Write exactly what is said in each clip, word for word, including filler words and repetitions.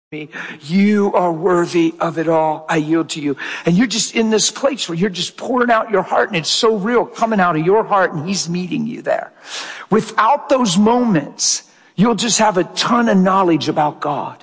me. You are worthy of it all. I yield to you. And you're just in this place where you're just pouring out your heart, and it's so real coming out of your heart, and he's meeting you there. Without those moments, you'll just have a ton of knowledge about God.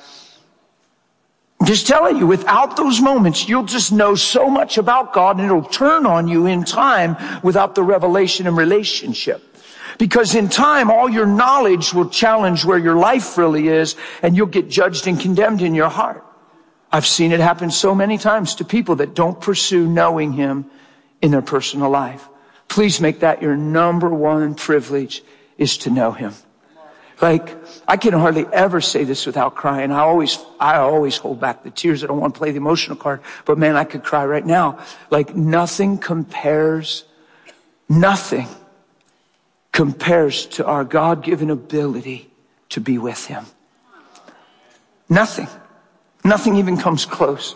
I'm just telling you, without those moments, you'll just know so much about God, and it'll turn on you in time without the revelation and relationship. Because in time, all your knowledge will challenge where your life really is, and you'll get judged and condemned in your heart. I've seen it happen so many times to people that don't pursue knowing him in their personal life. Please make that your number one privilege, is to know him. Like, I can hardly ever say this without crying. I always, I always hold back the tears. I don't want to play the emotional card, but man, I could cry right now. Like, nothing compares, nothing compares to our God-given ability to be with him. Nothing. Nothing even comes close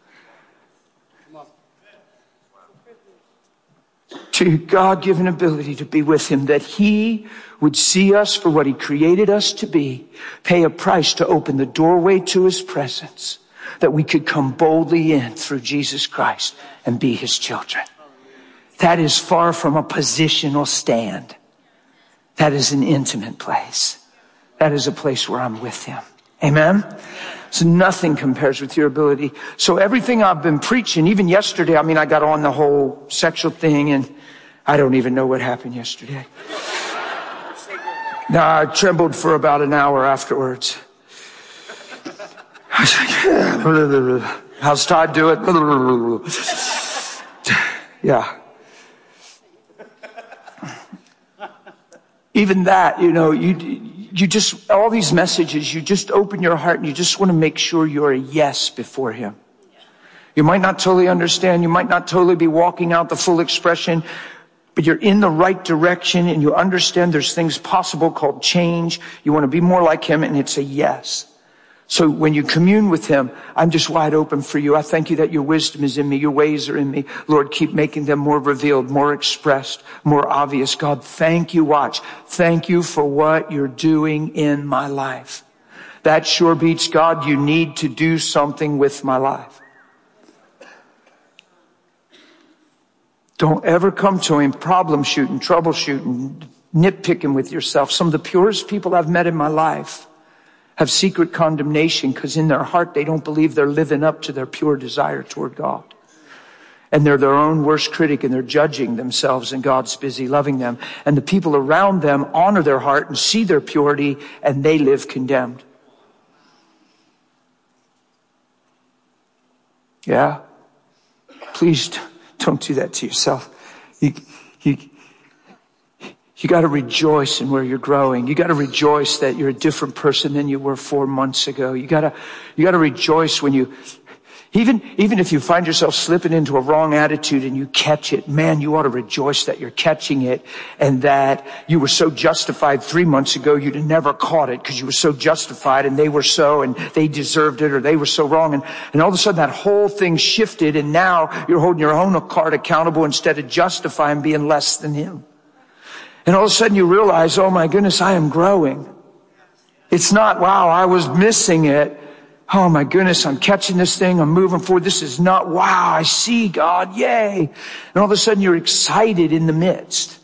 to God-given ability to be with him, that he would see us for what he created us to be, pay a price to open the doorway to his presence, that we could come boldly in through Jesus Christ and be his children. That is far from a positional stand. That is an intimate place. That is a place where I'm with him. Amen? So nothing compares with your ability. So everything I've been preaching, even yesterday, I mean, I got on the whole sexual thing, and I don't even know what happened yesterday. No, I trembled for about an hour afterwards. I was like, how's Todd do it? Yeah. Even that, you know, you, you just, all these messages, you just open your heart and you just want to make sure you're a yes before him. You might not totally understand. You might not totally be walking out the full expression, but you're in the right direction and you understand there's things possible called change. You want to be more like him, and it's a yes. So when you commune with him, I'm just wide open for you. I thank you that your wisdom is in me. Your ways are in me. Lord, keep making them more revealed, more expressed, more obvious. God, thank you. Watch. Thank you for what you're doing in my life. That sure beats God. You need to do something with my life. Don't ever come to him problem shooting, troubleshooting, nitpicking with yourself. Some of the purest people I've met in my life have secret condemnation because in their heart they don't believe they're living up to their pure desire toward God. And they're their own worst critic, and they're judging themselves, and God's busy loving them. And the people around them honor their heart and see their purity, and they live condemned. Yeah? Please don't do that to yourself. You, you, You got to rejoice in where you're growing. You got to rejoice that you're a different person than you were four months ago. You got to, you got to rejoice when you, even, even if you find yourself slipping into a wrong attitude and you catch it, man, you ought to rejoice that you're catching it, and that you were so justified three months ago you'd have never caught it because you were so justified and they were so, and they deserved it, or they were so wrong. And, and all of a sudden that whole thing shifted, and now you're holding your own card accountable instead of justifying being less than him. And all of a sudden you realize, oh my goodness, I am growing. It's not, wow, I was missing it. Oh my goodness, I'm catching this thing. I'm moving forward. This is not, wow, I see God. Yay. And all of a sudden you're excited in the midst.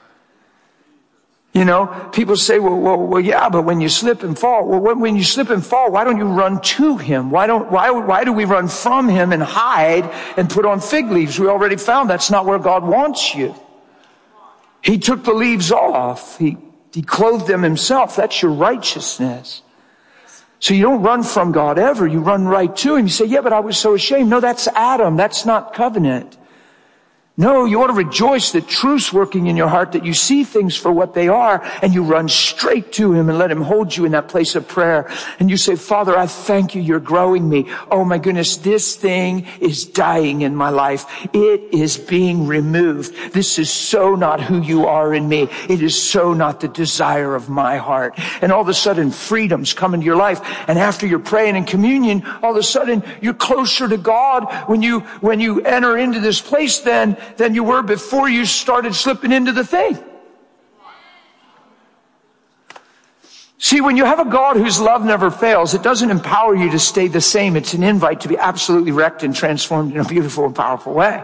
You know, people say, well, well, well, yeah, but when you slip and fall, well, when, when you slip and fall, why don't you run to him? Why don't, why, why do we run from him and hide and put on fig leaves? We already found that's not where God wants you. He took the leaves off. He, he clothed them himself. That's your righteousness. So you don't run from God ever. You run right to him. You say, yeah, but I was so ashamed. No, that's Adam. That's not covenant. No, you ought to rejoice that truth's working in your heart, that you see things for what they are, and you run straight to him and let him hold you in that place of prayer. And you say, Father, I thank you. You're growing me. Oh my goodness, this thing is dying in my life. It is being removed. This is so not who you are in me. It is so not the desire of my heart. And all of a sudden, freedom's come into your life. And after you're praying in communion, all of a sudden, you're closer to God when you, when you enter into this place then, than you were before you started slipping into the thing. See, when you have a God whose love never fails, it doesn't empower you to stay the same. It's an invite to be absolutely wrecked and transformed in a beautiful and powerful way.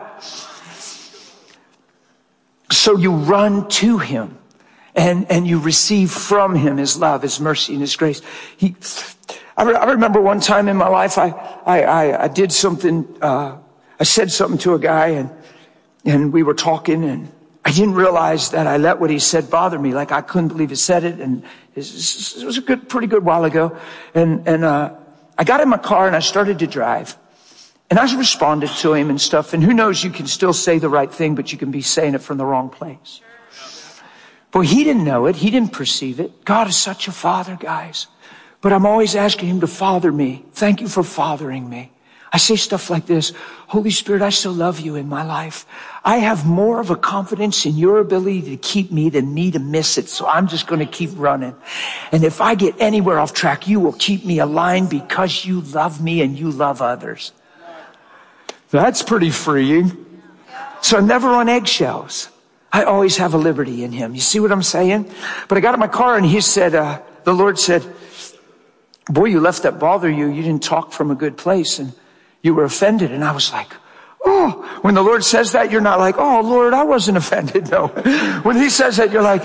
So you run to him and, and you receive from him his love, his mercy, and his grace. He, I, re, I remember one time in my life, I, I, I, I did something, uh, I said something to a guy and, and we were talking and I didn't realize that I let what he said bother me. Like I couldn't believe he said it. And it was a good, pretty good while ago. And, and, uh, I got in my car and I started to drive and I responded to him and stuff. And who knows, you can still say the right thing, but you can be saying it from the wrong place. But he didn't know it. He didn't perceive it. God is such a father, guys. But I'm always asking him to father me. Thank you for fathering me. I say stuff like this. Holy Spirit, I still love you in my life. I have more of a confidence in your ability to keep me than me to miss it. So I'm just going to keep running. And if I get anywhere off track, you will keep me aligned because you love me and you love others. That's pretty freeing. So I'm never on eggshells. I always have a liberty in him. You see what I'm saying? But I got in my car and he said, uh, the Lord said, boy, you left that bother you. You didn't talk from a good place and you were offended. And I was like, oh, when the Lord says that, you're not like, oh, Lord, I wasn't offended. No. When he says that, you're like,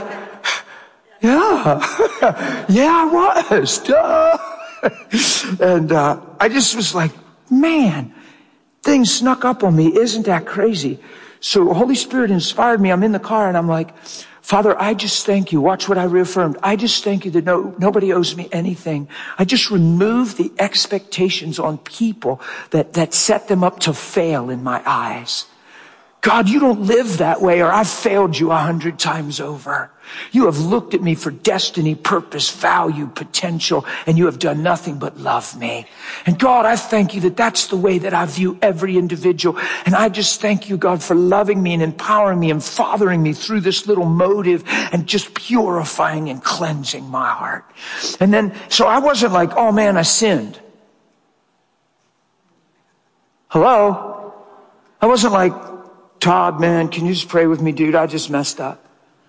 yeah, yeah, I was. Duh. And, uh, I just was like, man, things snuck up on me. Isn't that crazy? So Holy Spirit inspired me. I'm in the car and I'm like, Father, I just thank you. Watch what I reaffirmed. I just thank you that no, nobody owes me anything. I just remove the expectations on people that, that set them up to fail in my eyes. God, you don't live that way or I've failed you a hundred times over. You have looked at me for destiny, purpose, value, potential, and you have done nothing but love me. And God, I thank you that that's the way that I view every individual. And I just thank you, God, for loving me and empowering me and fathering me through this little motive and just purifying and cleansing my heart. And then, so I wasn't like, oh man, I sinned. Hello? I wasn't like, Todd, man, can you just pray with me, dude? I just messed up.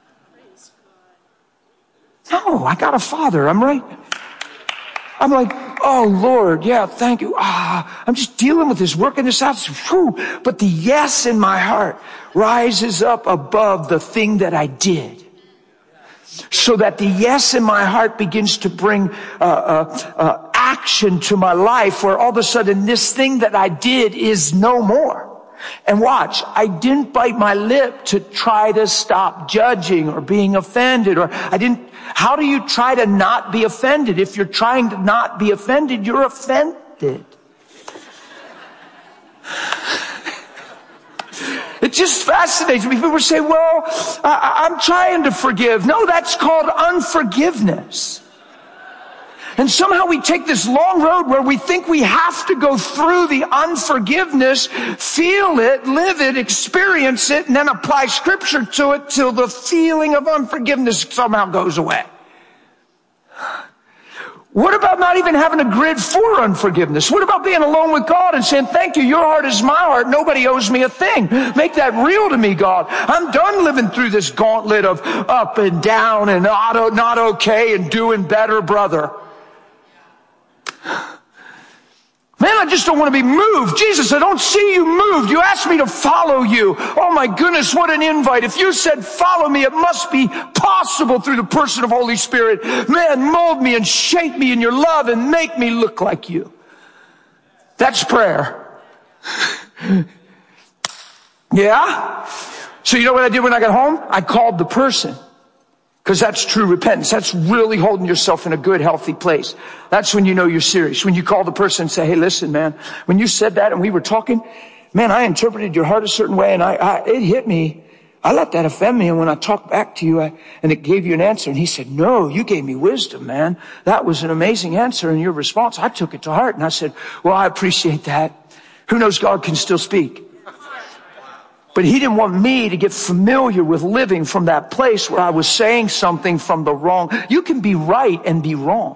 No, I got a father. I'm right. I'm like, oh Lord, yeah, thank you. Ah, I'm just dealing with this, working this out. Whew. But the yes in my heart rises up above the thing that I did. So that the yes in my heart begins to bring uh, uh, uh, action to my life where all of a sudden this thing that I did is no more. And watch, I didn't bite my lip to try to stop judging or being offended, or I didn't, how do you try to not be offended? If you're trying to not be offended, you're offended. It just fascinates me. People say, well, I, I'm trying to forgive. No, that's called unforgiveness. And somehow we take this long road where we think we have to go through the unforgiveness, feel it, live it, experience it, and then apply scripture to it till the feeling of unforgiveness somehow goes away. What about not even having a grid for unforgiveness? What about being alone with God and saying, thank you, your heart is my heart, nobody owes me a thing. Make that real to me, God. I'm done living through this gauntlet of up and down and not, not okay and doing better, brother. Man, I just don't want to be moved. Jesus, I don't see you moved. You asked me to follow you. Oh my goodness, what an invite. If you said follow me, it must be possible through the person of Holy Spirit. Man, mold me and shape me in your love and make me look like you. That's prayer. Yeah? So you know what I did when I got home? I called the person. Because that's true repentance. That's really holding yourself in a good, healthy place. That's when you know you're serious. When you call the person and say, hey, listen, man, when you said that and we were talking, man, I interpreted your heart a certain way and I, I it hit me. I let that offend me. And when I talked back to you I, and it gave you an answer, and he said, no, you gave me wisdom, man. That was an amazing answer. And your response, I took it to heart. And I said, well, I appreciate that. Who knows, God can still speak. But he didn't want me to get familiar with living from that place where I was saying something from the wrong. You can be right and be wrong.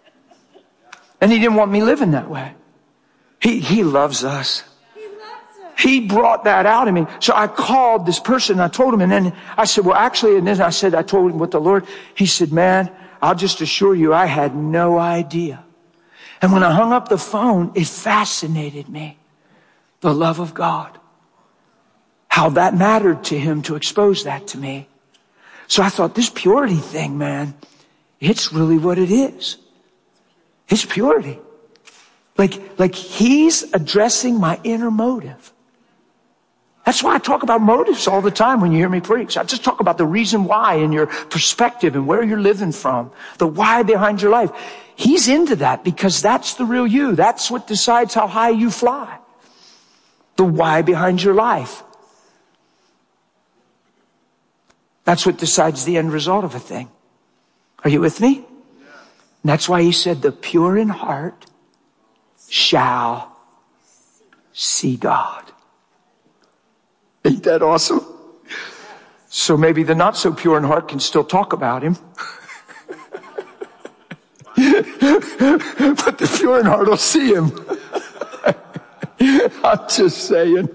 And he didn't want me living that way. He, he loves us. He loves us. he brought that out of me. So I called this person and I told him, and then I said, well, actually, and then I said, I told him what the Lord, he said, man, I'll just assure you, I had no idea. And when I hung up the phone, it fascinated me. The love of God. How that mattered to him to expose that to me. So I thought, this purity thing, man, it's really what it is. It's purity. Like, like he's addressing my inner motive. That's why I talk about motives all the time when you hear me preach. I just talk about the reason why and your perspective and where you're living from. The why behind your life. He's into that because that's the real you. That's what decides how high you fly. The why behind your life. That's what decides the end result of a thing. Are you with me? And that's why he said, the pure in heart shall see God. Ain't that awesome? So maybe the not so pure in heart can still talk about him. But the pure in heart will see him. I'm just saying.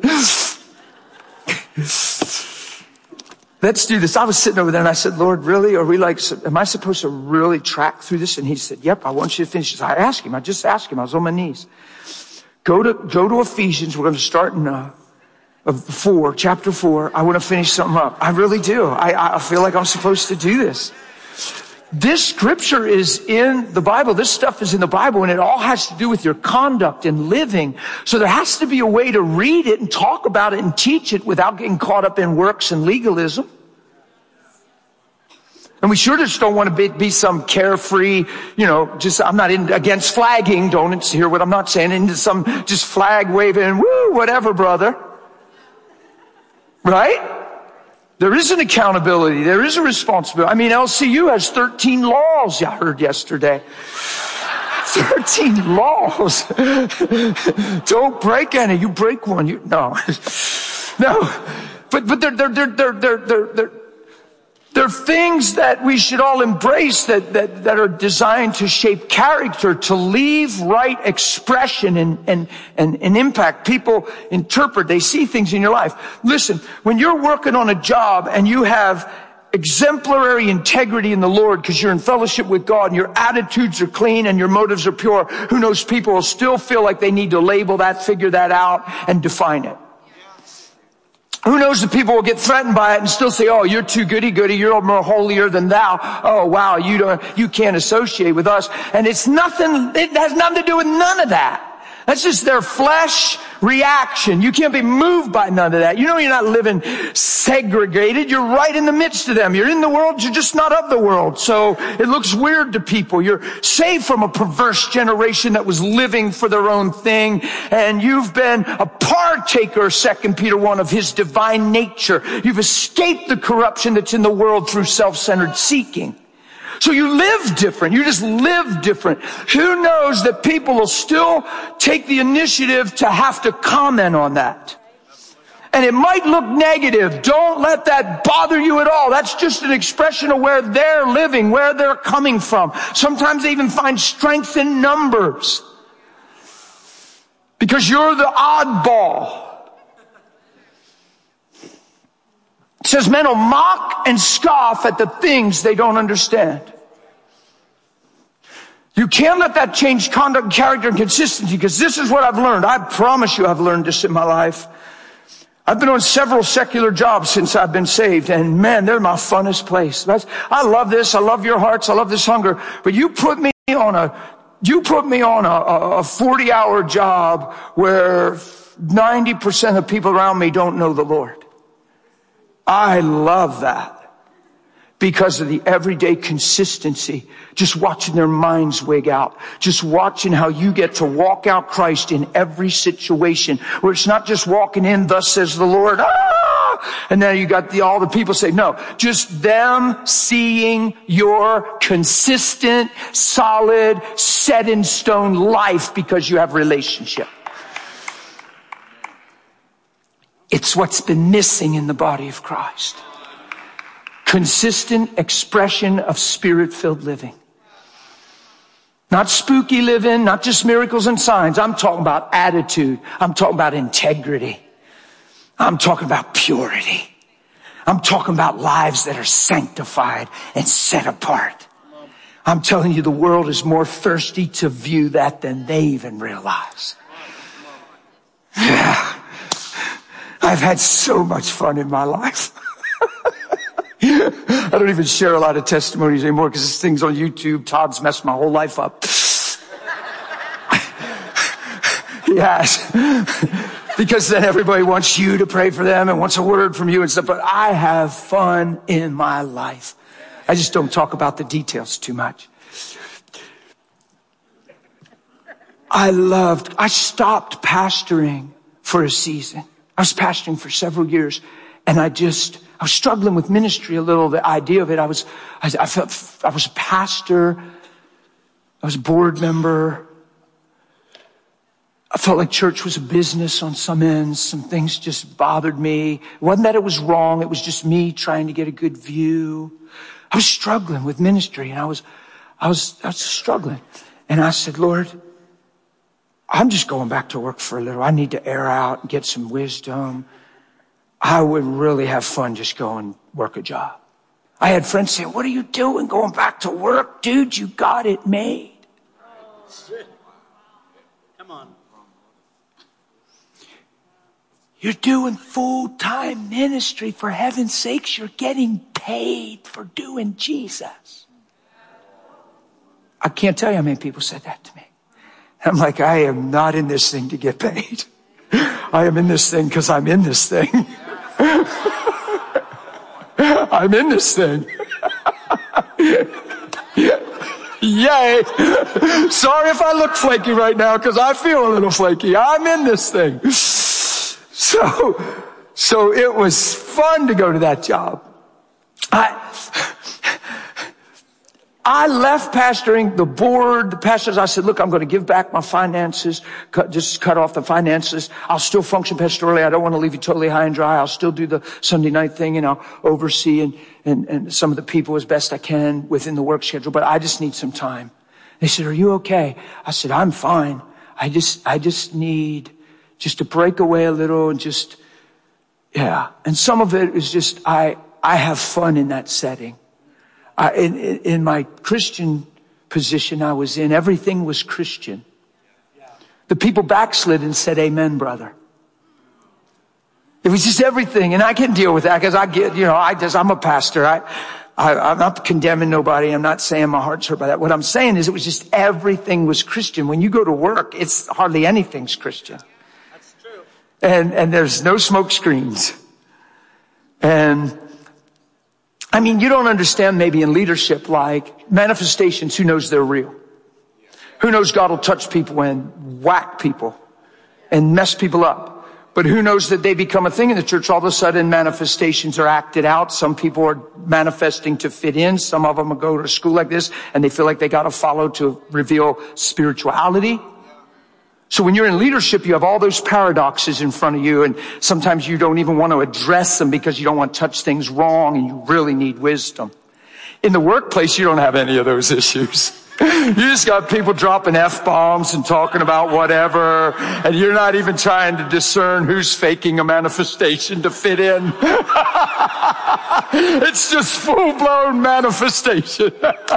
Let's do this. I was sitting over there and I said, Lord, really? Are we like, am I supposed to really track through this? And he said, yep, I want you to finish this. I asked him. I just asked him. I was on my knees. Go to, go to Ephesians. We're going to start in, uh, four, chapter four. I want to finish something up. I really do. I, I feel like I'm supposed to do this. This scripture is in the Bible. This stuff is in the Bible, and it all has to do with your conduct and living. So there has to be a way to read it and talk about it and teach it without getting caught up in works and legalism. And we sure just don't want to be, be some carefree, you know, just, I'm not in, against flagging. Don't hear what I'm not saying. Into some just flag waving, woo, whatever, brother. Right? There is an accountability. There is a responsibility. I mean, L C U has thirteen laws, I heard yesterday. thirteen laws. Don't break any. You break one. You, no. No. But, but they're, they're, they're, they're, they're, they're, they're, they're things that we should all embrace that, that, that are designed to shape character, to leave right expression and, and, and, and impact. People interpret, they see things in your life. Listen, when you're working on a job and you have exemplary integrity in the Lord because you're in fellowship with God and your attitudes are clean and your motives are pure, who knows, people will still feel like they need to label that, figure that out, and define it. Who knows that people will get threatened by it and still say, oh, you're too goody-goody, you're more holier than thou. Oh, wow, you don't, you can't associate with us. And it's nothing, it has nothing to do with none of that. That's just their flesh reaction. You can't be moved by none of that. You know you're not living segregated. You're right in the midst of them. You're in the world, you're just not of the world. So it looks weird to people. You're saved from a perverse generation that was living for their own thing. And you've been a partaker, Second Peter one, of his divine nature. You've escaped the corruption that's in the world through self-centered seeking. So you live different. You just live different. Who knows that people will still take the initiative to have to comment on that? And it might look negative. Don't let that bother you at all. That's just an expression of where they're living, where they're coming from. Sometimes they even find strength in numbers. Because you're the oddball. It says men will mock and scoff at the things they don't understand. You can't let that change conduct, character, and consistency, because this is what I've learned. I promise you I've learned this in my life. I've been on several secular jobs since I've been saved, and man, they're my funnest place. That's, I love this. I love your hearts. I love this hunger. But you put me on a, you put me on a, a forty hour job where ninety percent of people around me don't know the Lord. I love that because of the everyday consistency, just watching their minds wig out, just watching how you get to walk out Christ in every situation, where it's not just walking in, thus says the Lord, ah! And then you got the, all the people say, no, just them seeing your consistent, solid, set in stone life because you have relationship. It's what's been missing in the body of Christ. Consistent expression of spirit-filled living. Not spooky living, not just miracles and signs. I'm talking about attitude. I'm talking about integrity. I'm talking about purity. I'm talking about lives that are sanctified and set apart. I'm telling you, the world is more thirsty to view that than they even realize. Yeah. I've had so much fun in my life. I don't even share a lot of testimonies anymore because this thing's on YouTube. Todd's messed my whole life up. He has. Because then everybody wants you to pray for them and wants a word from you and stuff. But I have fun in my life. I just don't talk about the details too much. I loved, I stopped pastoring for a season. I was pastoring for several years, and I just, I was struggling with ministry a little, the idea of it. I was, I, I felt, I was a pastor. I was a board member. I felt like church was a business on some ends. Some things just bothered me. It wasn't that it was wrong. It was just me trying to get a good view. I was struggling with ministry, and I was, I was, I was struggling. And I said, Lord, I'm just going back to work for a little. I need to air out and get some wisdom. I would really have fun just going work a job. I had friends say, what are you doing going back to work? Dude, you got it made. Come on. You're doing full-time ministry. For heaven's sakes, you're getting paid for doing Jesus. I can't tell you how many people said that to me. I'm like, I am not in this thing to get paid. I am in this thing because I'm in this thing. I'm in this thing. Yay. Sorry if I look flaky right now because I feel a little flaky. I'm in this thing. So, so it was fun to go to that job. I, I left pastoring the board, the pastors. I said, look, I'm going to give back my finances, cut, just cut off the finances. I'll still function pastorally. I don't want to leave you totally high and dry. I'll still do the Sunday night thing, and I'll oversee and, and, and some of the people as best I can within the work schedule. But I just need some time. They said, are you okay? I said, I'm fine. I just, I just need just to break away a little and just, yeah. And some of it is just, I, I have fun in that setting. I, in, in my Christian position I was in, everything was Christian. The people backslid and said, amen, brother. It was just everything. And I can deal with that because I get, you know, I just, I'm a pastor. I, I, I'm not condemning nobody. I'm not saying my heart's hurt by that. What I'm saying is it was just everything was Christian. When you go to work, it's hardly anything's Christian. That's true. And, and there's no smoke screens. And, I mean, you don't understand maybe in leadership, like manifestations, who knows they're real? Who knows God will touch people and whack people and mess people up? But who knows that they become a thing in the church? All of a sudden manifestations are acted out. Some people are manifesting to fit in. Some of them will go to a school like this and they feel like they got to follow to reveal spirituality. So when you're in leadership, you have all those paradoxes in front of you, and sometimes you don't even want to address them because you don't want to touch things wrong and you really need wisdom. In the workplace, you don't have any of those issues. You just got people dropping F-bombs and talking about whatever, and you're not even trying to discern who's faking a manifestation to fit in. It's just full-blown manifestation.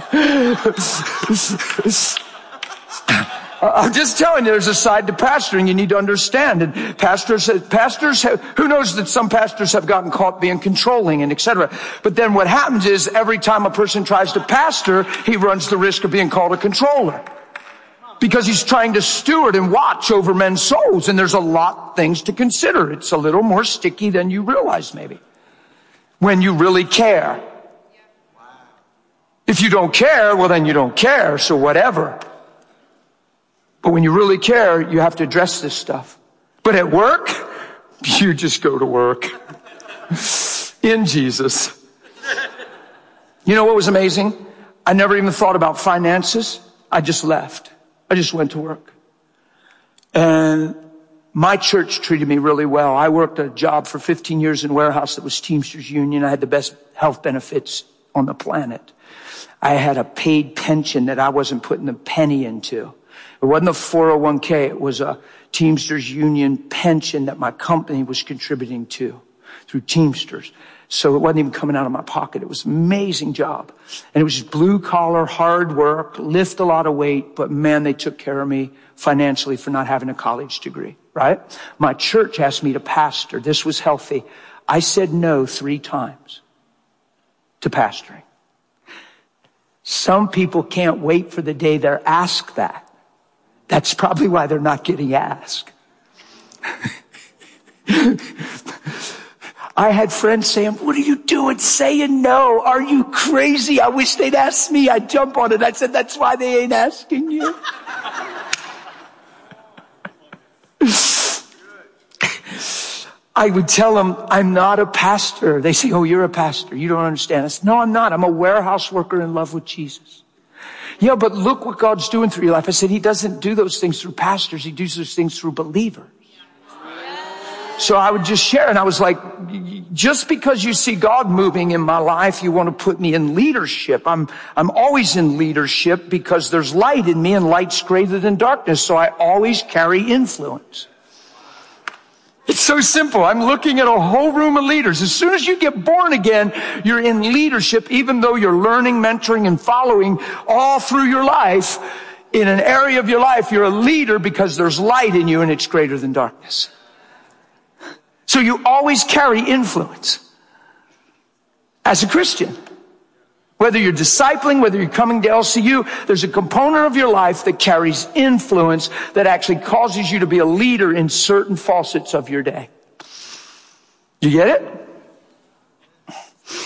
I'm just telling you, there's a side to pastoring you need to understand. And pastors, pastors, have, who knows that some pastors have gotten caught being controlling and et cetera. But then what happens is every time a person tries to pastor, he runs the risk of being called a controller. Because he's trying to steward and watch over men's souls. And there's a lot of things to consider. It's a little more sticky than you realize maybe. When you really care. If you don't care, well then you don't care, so whatever. But when you really care, you have to address this stuff. But at work, you just go to work. In Jesus. You know what was amazing? I never even thought about finances. I just left. I just went to work. And my church treated me really well. I worked a job for fifteen years in a warehouse that was Teamsters Union. I had the best health benefits on the planet. I had a paid pension that I wasn't putting a penny into. It wasn't a four oh one k. It was a Teamsters Union pension that my company was contributing to through Teamsters. So it wasn't even coming out of my pocket. It was an amazing job. And it was just blue collar, hard work, lift a lot of weight. But man, they took care of me financially for not having a college degree, right? My church asked me to pastor. This was healthy. I said no three times to pastoring. Some people can't wait for the day they're asked that. That's probably why they're not getting asked. I had friends saying, what are you doing saying no? Are you crazy? I wish they'd ask me. I'd jump on it. I said, that's why they ain't asking you. I would tell them, I'm not a pastor. They say, oh, you're a pastor. You don't understand. I said, no, I'm not. I'm a warehouse worker in love with Jesus. Yeah, but look what God's doing through your life. I said, he doesn't do those things through pastors. He does those things through believers. So I would just share, and I was like, just because you see God moving in my life, you want to put me in leadership. I'm, I'm always in leadership because there's light in me, and light's greater than darkness. So I always carry influence. It's so simple. I'm looking at a whole room of leaders. As soon as you get born again, you're in leadership, even though you're learning, mentoring, and following all through your life. In an area of your life, you're a leader because there's light in you and it's greater than darkness. So you always carry influence as a Christian. Whether you're discipling, whether you're coming to L C U, there's a component of your life that carries influence that actually causes you to be a leader in certain facets of your day. You get it?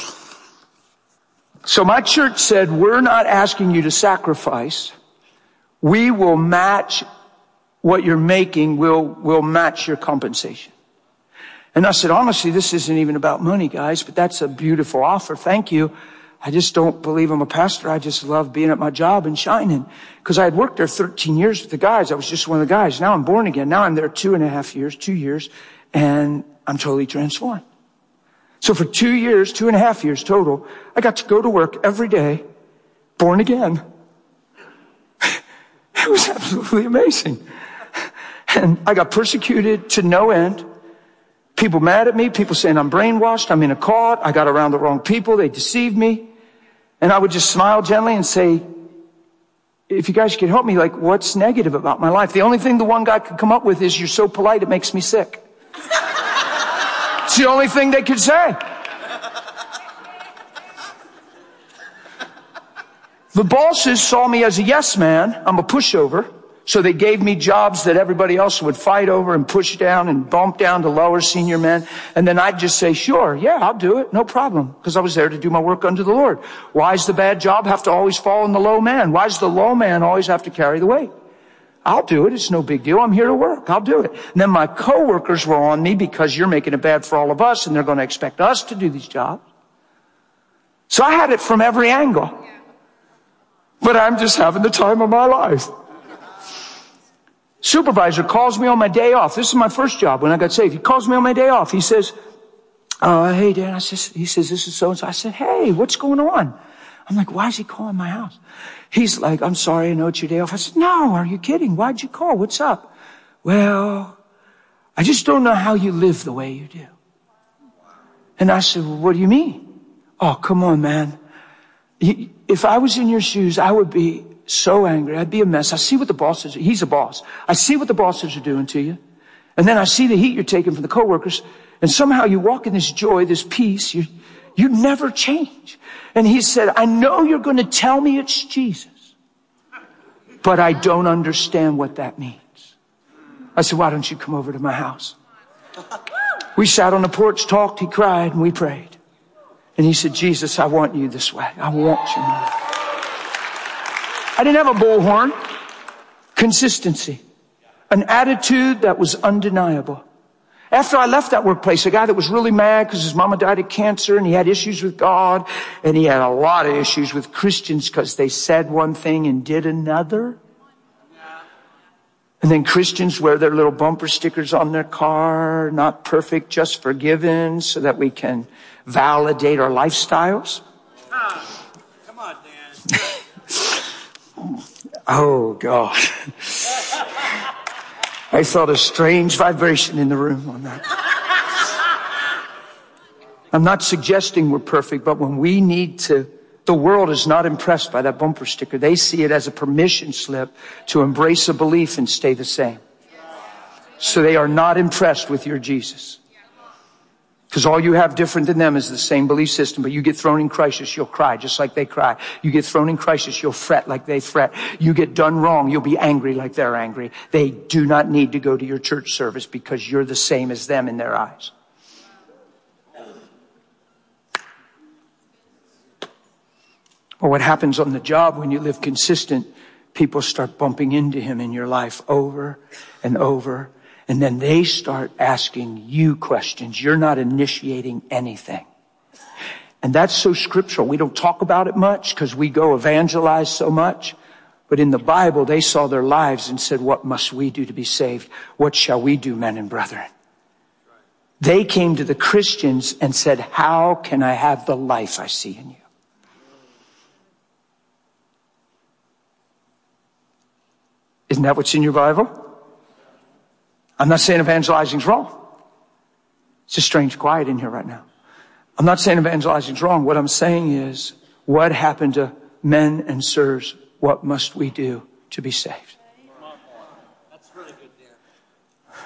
So my church said, we're not asking you to sacrifice. We will match what you're making. We'll, we'll match your compensation. And I said, honestly, this isn't even about money, guys, but that's a beautiful offer. Thank you. I just don't believe I'm a pastor. I just love being at my job and shining. Because I had worked there thirteen years with the guys. I was just one of the guys. Now I'm born again. Now I'm there two and a half years, two years, and I'm totally transformed. So for two years, two and a half years total, I got to go to work every day, born again. It was absolutely amazing. And I got persecuted to no end. People mad at me, people saying I'm brainwashed, I'm in a cult, I got around the wrong people, they deceived me. And I would just smile gently and say, if you guys could help me, like, what's negative about my life? The only thing the one guy could come up with is, you're so polite, it makes me sick. It's the only thing they could say. The bosses saw me as a yes man, I'm a pushover. So they gave me jobs that everybody else would fight over and push down and bump down to lower senior men. And then I'd just say, sure, yeah, I'll do it. No problem. Because I was there to do my work unto the Lord. Why does the bad job have to always fall on the low man? Why does the low man always have to carry the weight? I'll do it. It's no big deal. I'm here to work. I'll do it. And then my coworkers were on me because you're making it bad for all of us and they're going to expect us to do these jobs. So I had it from every angle. But I'm just having the time of my life. Supervisor calls me on my day off. This is my first job when I got saved. He calls me on my day off. He says, uh, hey, Dan. I says, he says, this is so-and-so. I said, hey, what's going on? I'm like, why is he calling my house? He's like, I'm sorry, I know it's your day off. I said, no, are you kidding? Why'd you call? What's up? Well, I just don't know how you live the way you do. And I said, well, what do you mean? Oh, come on, man. If I was in your shoes, I would be so angry. I'd be a mess. I see what the bosses are. He's a boss. I see what the bosses are doing to you. And then I see the heat you're taking from the coworkers. And somehow you walk in this joy, this peace. You, you never change. And he said, I know you're going to tell me it's Jesus, but I don't understand what that means. I said, why don't you come over to my house? We sat on the porch, talked, he cried, and we prayed. And he said, Jesus, I want you this way. I want you now. I didn't have a bullhorn. Consistency. An attitude that was undeniable. After I left that workplace, a guy that was really mad because his mama died of cancer and he had issues with God and he had a lot of issues with Christians because they said one thing and did another. And then Christians wear their little bumper stickers on their car, not perfect, just forgiven, so that we can validate our lifestyles. Come on, Dan. Oh, God. I felt a strange vibration in the room on that. I'm not suggesting we're perfect, but when we need to, the world is not impressed by that bumper sticker. They see it as a permission slip to embrace a belief and stay the same. So they are not impressed with your Jesus. Because all you have different than them is the same belief system. But you get thrown in crisis, you'll cry just like they cry. You get thrown in crisis, you'll fret like they fret. You get done wrong, you'll be angry like they're angry. They do not need to go to your church service because you're the same as them in their eyes. Or what happens on the job when you live consistent, people start bumping into him in your life over and over. And then they start asking you questions. You're not initiating anything. And that's so scriptural. We don't talk about it much because we go evangelize so much. But in the Bible, they saw their lives and said, what must we do to be saved? What shall we do, men and brethren? They came to the Christians and said, how can I have the life I see in you? Isn't that what's in your Bible? I'm not saying evangelizing is wrong. It's a strange quiet in here right now. I'm not saying evangelizing is wrong. What I'm saying is, what happened to men and sirs? What must we do to be saved? That's really good there.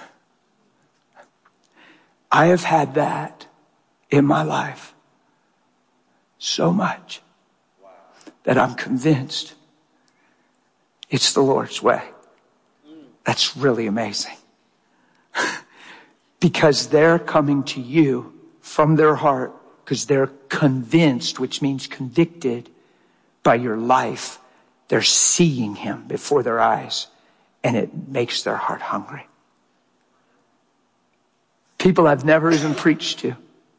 I have had that in my life so much that I'm convinced it's the Lord's way. That's really amazing. Because they're coming to you from their heart because they're convinced, which means convicted by your life. They're seeing him before their eyes and it makes their heart hungry. People I've never even preached to.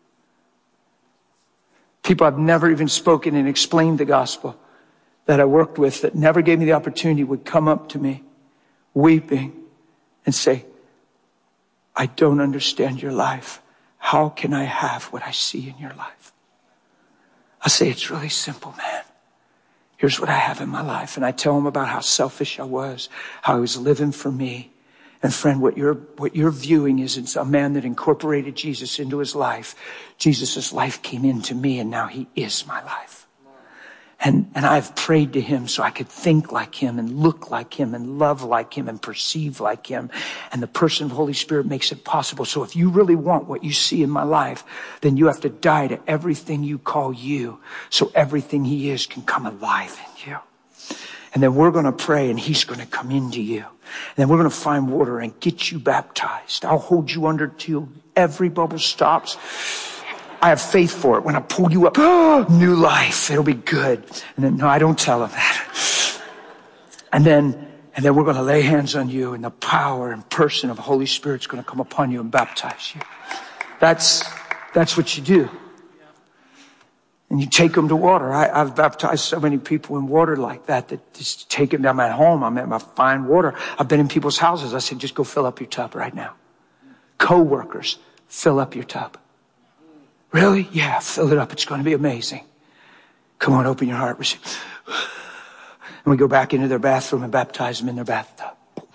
People I've never even spoken and explained the gospel that I worked with that never gave me the opportunity would come up to me weeping and say, I don't understand your life. How can I have what I see in your life? I say, it's really simple, man. Here's what I have in my life. And I tell them about how selfish I was, how I was living for me. And friend, what you're, what you're viewing is a man that incorporated Jesus into his life. Jesus' life came into me and now he is my life. And, and I've prayed to him so I could think like him and look like him and love like him and perceive like him. And the person of the Holy Spirit makes it possible. So if you really want what you see in my life, then you have to die to everything you call you so everything he is can come alive in you. And then we're going to pray and he's going to come into you. And then we're going to find water and get you baptized. I'll hold you under till every bubble stops. I have faith for it. When I pull you up, oh, new life. It'll be good. And then, no, I don't tell them that. And then, and then we're going to lay hands on you and the power and person of the Holy Spirit's going to come upon you and baptize you. That's, that's what you do. And you take them to water. I, I've baptized so many people in water like that, that just take them down. I'm at home. I'm at my fine water. I've been in people's houses. I said, just go fill up your tub right now. Co-workers, fill up your tub. Really? Yeah, fill it up. It's going to be amazing. Come on, open your heart. Receive. And we go back into their bathroom and baptize them in their bathtub.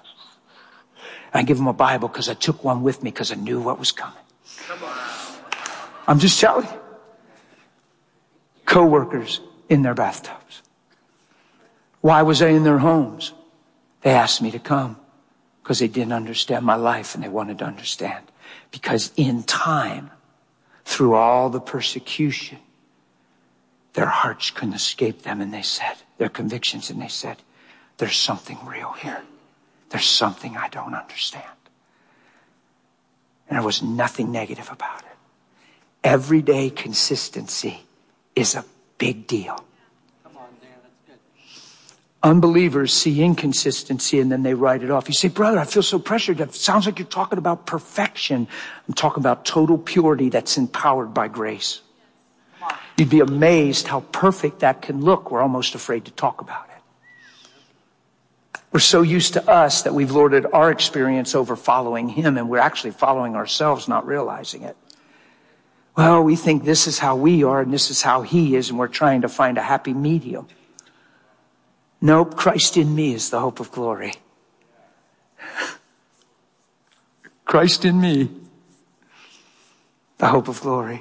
I give them a Bible because I took one with me because I knew what was coming. Come on. I'm just telling you. Co-workers in their bathtubs. Why was I in their homes? They asked me to come because they didn't understand my life and they wanted to understand. Because in time, through all the persecution, their hearts couldn't escape them and they said, their convictions, and they said, there's something real here. There's something I don't understand. And there was nothing negative about it. Everyday consistency is a big deal. Come on, Dan, that's good. Unbelievers see inconsistency and then they write it off. You say, brother, I feel so pressured. It sounds like you're talking about perfection. I'm talking about total purity that's empowered by grace. You'd be amazed how perfect that can look. We're almost afraid to talk about it. We're so used to us that we've lorded our experience over following him, and we're actually following ourselves, not realizing it. Well, we think this is how we are and this is how he is, and we're trying to find a happy medium. Nope, Christ in me is the hope of glory. Christ in me, the hope of glory.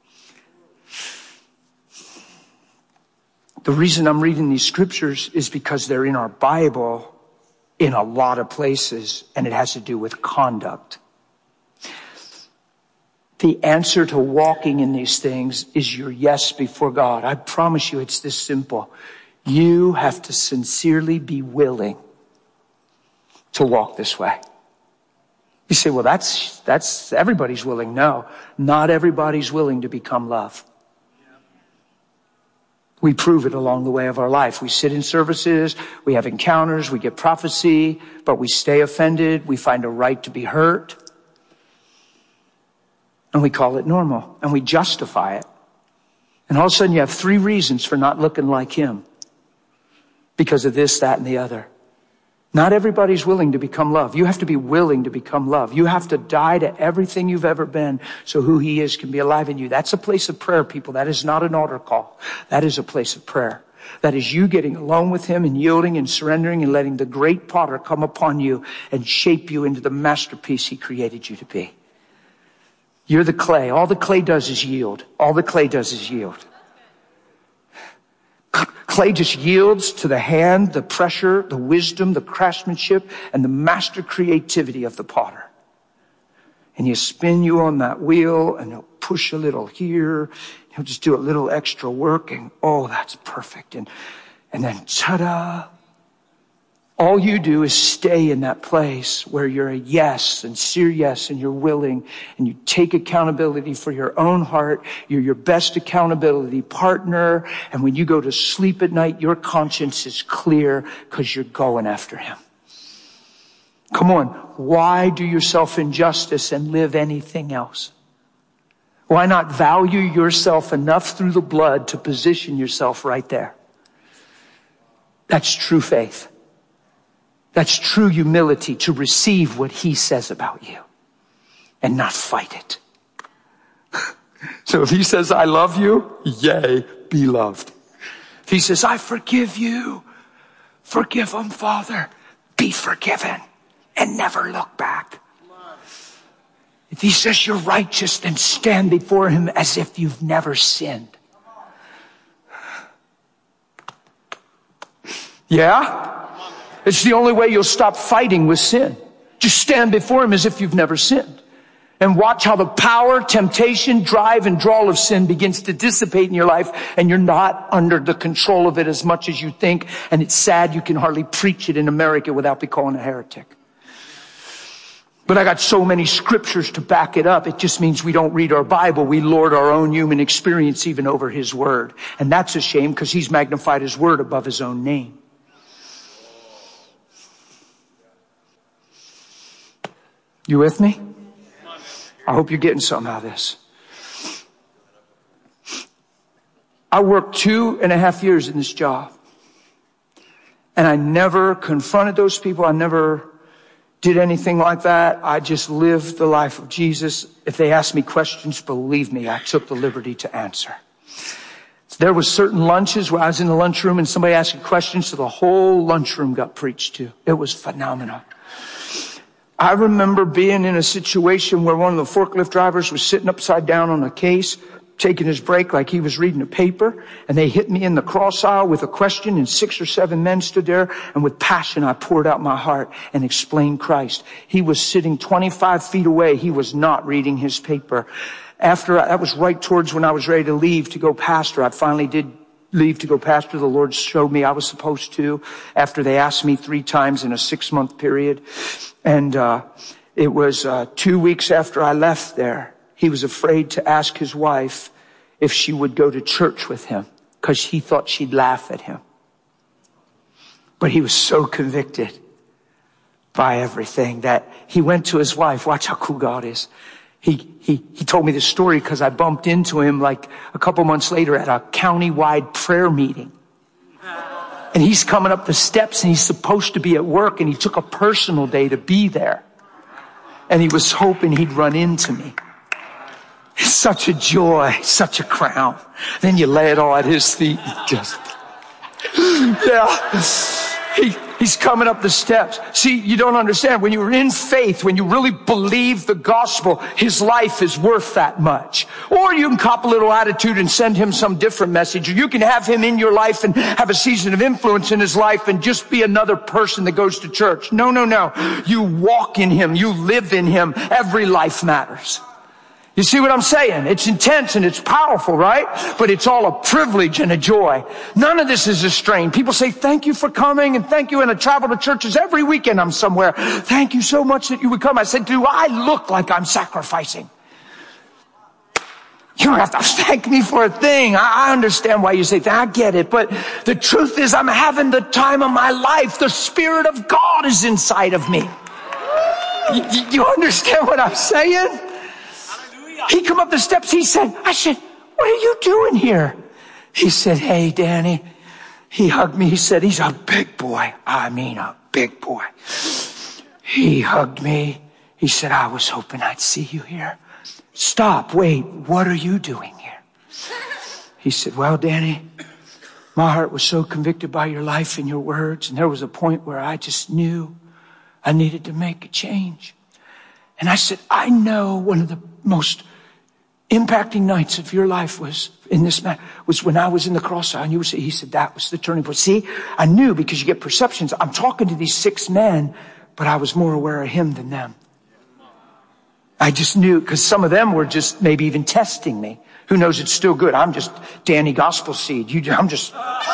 The reason I'm reading these scriptures is because they're in our Bible in a lot of places, and it has to do with conduct. The answer to walking in these things is your yes before God. I promise you it's this simple. You have to sincerely be willing to walk this way. You say, well, that's, that's, everybody's willing. No, not everybody's willing to become love. We prove it along the way of our life. We sit in services, we have encounters, we get prophecy, but we stay offended. We find a right to be hurt. And we call it normal, and we justify it. And all of a sudden you have three reasons for not looking like him. Because of this, that, and the other. Not everybody's willing to become love. You have to be willing to become love. You have to die to everything you've ever been so who he is can be alive in you. That's a place of prayer, people. That is not an altar call. That is a place of prayer. That is you getting alone with him and yielding and surrendering and letting the great potter come upon you and shape you into the masterpiece he created you to be. You're the clay. All the clay does is yield. All the clay does is yield. Clay just yields to the hand, the pressure, the wisdom, the craftsmanship, and the master creativity of the potter. And you spin you on that wheel, and he'll push a little here. He'll just do a little extra work, and oh, that's perfect. And, and then ta-da. All you do is stay in that place where you're a yes, sincere yes, and you're willing, and you take accountability for your own heart. You're your best accountability partner. And when you go to sleep at night, your conscience is clear because you're going after him. Come on. Why do yourself injustice and live anything else? Why not value yourself enough through the blood to position yourself right there? That's true faith. That's true humility, to receive what he says about you and not fight it. So if he says, I love you, yay, be loved. If he says, I forgive you, forgive him, Father, be forgiven and never look back. If he says you're righteous, then stand before him as if you've never sinned. Yeah? It's the only way you'll stop fighting with sin. Just stand before him as if you've never sinned. And watch how the power, temptation, drive, and drawl of sin begins to dissipate in your life, and you're not under the control of it as much as you think. And it's sad you can hardly preach it in America without being called a heretic. But I got so many scriptures to back it up. It just means we don't read our Bible. We lord our own human experience even over his word. And that's a shame because he's magnified his word above his own name. You with me? I hope you're getting something out of this. I worked two and a half years in this job. And I never confronted those people. I never did anything like that. I just lived the life of Jesus. If they asked me questions, believe me, I took the liberty to answer. There was certain lunches where I was in the lunchroom and somebody asked a question, so the whole lunchroom got preached to. It was phenomenal. I remember being in a situation where one of the forklift drivers was sitting upside down on a case, taking his break like he was reading a paper, and they hit me in the cross aisle with a question, and six or seven men stood there, and with passion I poured out my heart and explained Christ. He was sitting twenty-five feet away. He was not reading his paper. After I, that was right towards when I was ready to leave to go pastor. I finally did leave to go pastor. The Lord showed me I was supposed to after they asked me three times in a six month period. And, uh, it was, uh, two weeks after I left there. He was afraid to ask his wife if she would go to church with him because he thought she'd laugh at him. But he was so convicted by everything that he went to his wife. Watch how cool God is. He, he, he told me this story because I bumped into him like a couple months later at a county-wide prayer meeting. And he's coming up the steps and he's supposed to be at work and he took a personal day to be there. And he was hoping he'd run into me. It's such a joy, such a crown. Then you lay it all at his feet. Just, Yeah. He, he's coming up the steps. See, you don't understand. When you're in faith, when you really believe the gospel, his life is worth that much. Or you can cop a little attitude and send him some different message. Or you can have him in your life and have a season of influence in his life and just be another person that goes to church. No, no, no. You walk in him. You live in him. Every life matters. You see what I'm saying? It's intense and it's powerful, right? But it's all a privilege and a joy. None of this is a strain. People say, thank you for coming and thank you. And I travel to churches every weekend I'm somewhere. Thank you so much that you would come. I said, do I look like I'm sacrificing? You don't have to thank me for a thing. I understand why you say that. I get it. But the truth is I'm having the time of my life. The Spirit of God is inside of me. You, you understand what I'm saying? He come up the steps. He said, I said, what are you doing here? He said, hey, Danny. He hugged me. He said, he's a big boy. I mean, a big boy. He hugged me. He said, I was hoping I'd see you here. Stop. Wait. What are you doing here? He said, well, Danny, my heart was so convicted by your life and your words. And there was a point where I just knew I needed to make a change. And I said, I know one of the most impacting nights of your life was in this man was when I was in the cross aisle. And you would say, he said, that was the turning point. See, I knew because you get perceptions. I'm talking to these six men, but I was more aware of him than them. I just knew because some of them were just maybe even testing me. Who knows? It's still good. I'm just Danny Gospel Seed. You, I'm just.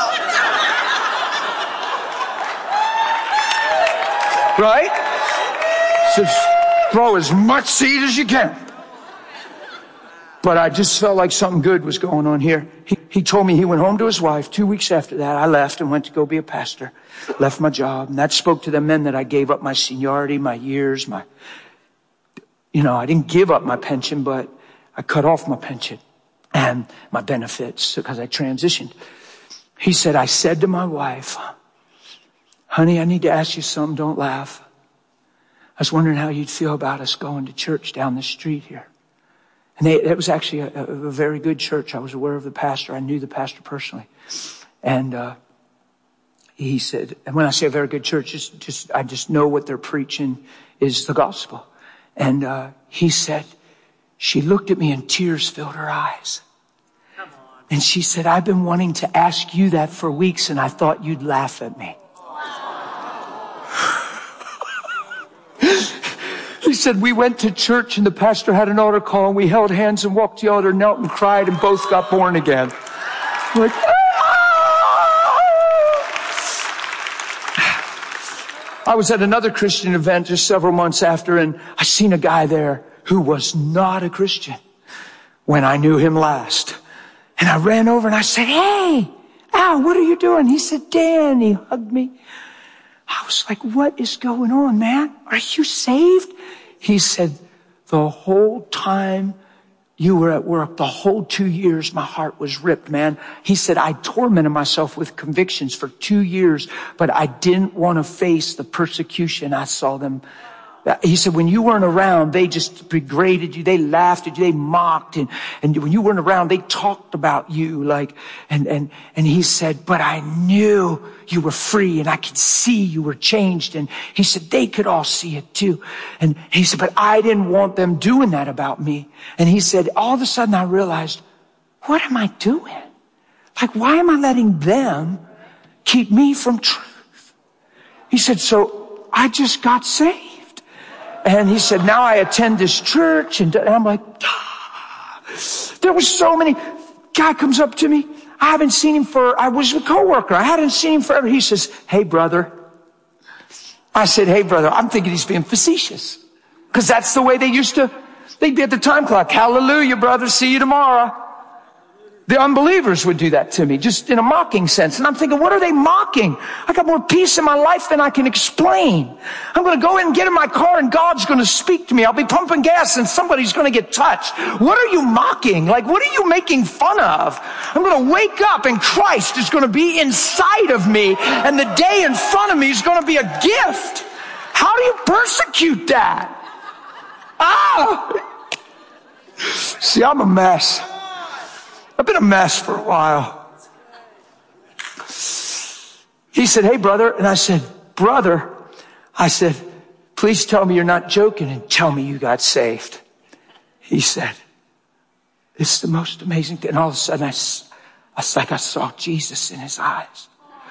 Right? So throw as much seed as you can. But I just felt like something good was going on here. He, he told me he went home to his wife. Two weeks after that, I left and went to go be a pastor. Left my job. And that spoke to the men that I gave up my seniority, my years, my, you know, I didn't give up my pension, but I cut off my pension and my benefits because I transitioned. He said, I said to my wife, honey, I need to ask you something. Don't laugh. I was wondering how you'd feel about us going to church down the street here. And they, it was actually a, a very good church. I was aware of the pastor. I knew the pastor personally. And uh he said, and when I say a very good church, just, just I just know what they're preaching is the gospel. And uh he said, she looked at me and tears filled her eyes. Come on. And she said, I've been wanting to ask you that for weeks, and I thought you'd laugh at me. He said, we went to church and the pastor had an altar call and we held hands and walked the altar, knelt and cried, and both got born again. Like, ah! I was at another Christian event just several months after, and I seen a guy there who was not a Christian when I knew him last. And I ran over and I said, hey, Al, what are you doing? He said, Dan. He hugged me. I was like, what is going on, man? Are you saved? He said, the whole time you were at work, the whole two years, my heart was ripped, man. He said, I tormented myself with convictions for two years, but I didn't want to face the persecution I saw them. He said, when you weren't around, they just degraded you. They laughed at you. They mocked. And, and when you weren't around, they talked about you like, and, and, and he said, but I knew you were free and I could see you were changed. And he said, they could all see it too. And he said, but I didn't want them doing that about me. And he said, all of a sudden I realized, what am I doing? Like, why am I letting them keep me from truth? He said, so I just got saved. And he said, now I attend this church. And I'm like, ah. There was so many. Guy comes up to me. I haven't seen him for, I was a coworker. I hadn't seen him forever. He says, hey, brother. I said, hey, brother. I'm thinking he's being facetious. Because that's the way they used to, they'd be at the time clock. Hallelujah, brother. See you tomorrow. The unbelievers would do that to me, just in a mocking sense. And I'm thinking, what are they mocking? I got more peace in my life than I can explain. I'm going to go in and get in my car and God's going to speak to me. I'll be pumping gas and somebody's going to get touched. What are you mocking? Like, what are you making fun of? I'm going to wake up and Christ is going to be inside of me, and the day in front of me is going to be a gift. How do you persecute that? Ah! See, I'm a mess. I've been a mess for a while. He said, hey, brother. And I said, brother, I said, please tell me you're not joking and tell me you got saved. He said, it's the most amazing thing. And all of a sudden, I, I was like, I saw Jesus in his eyes.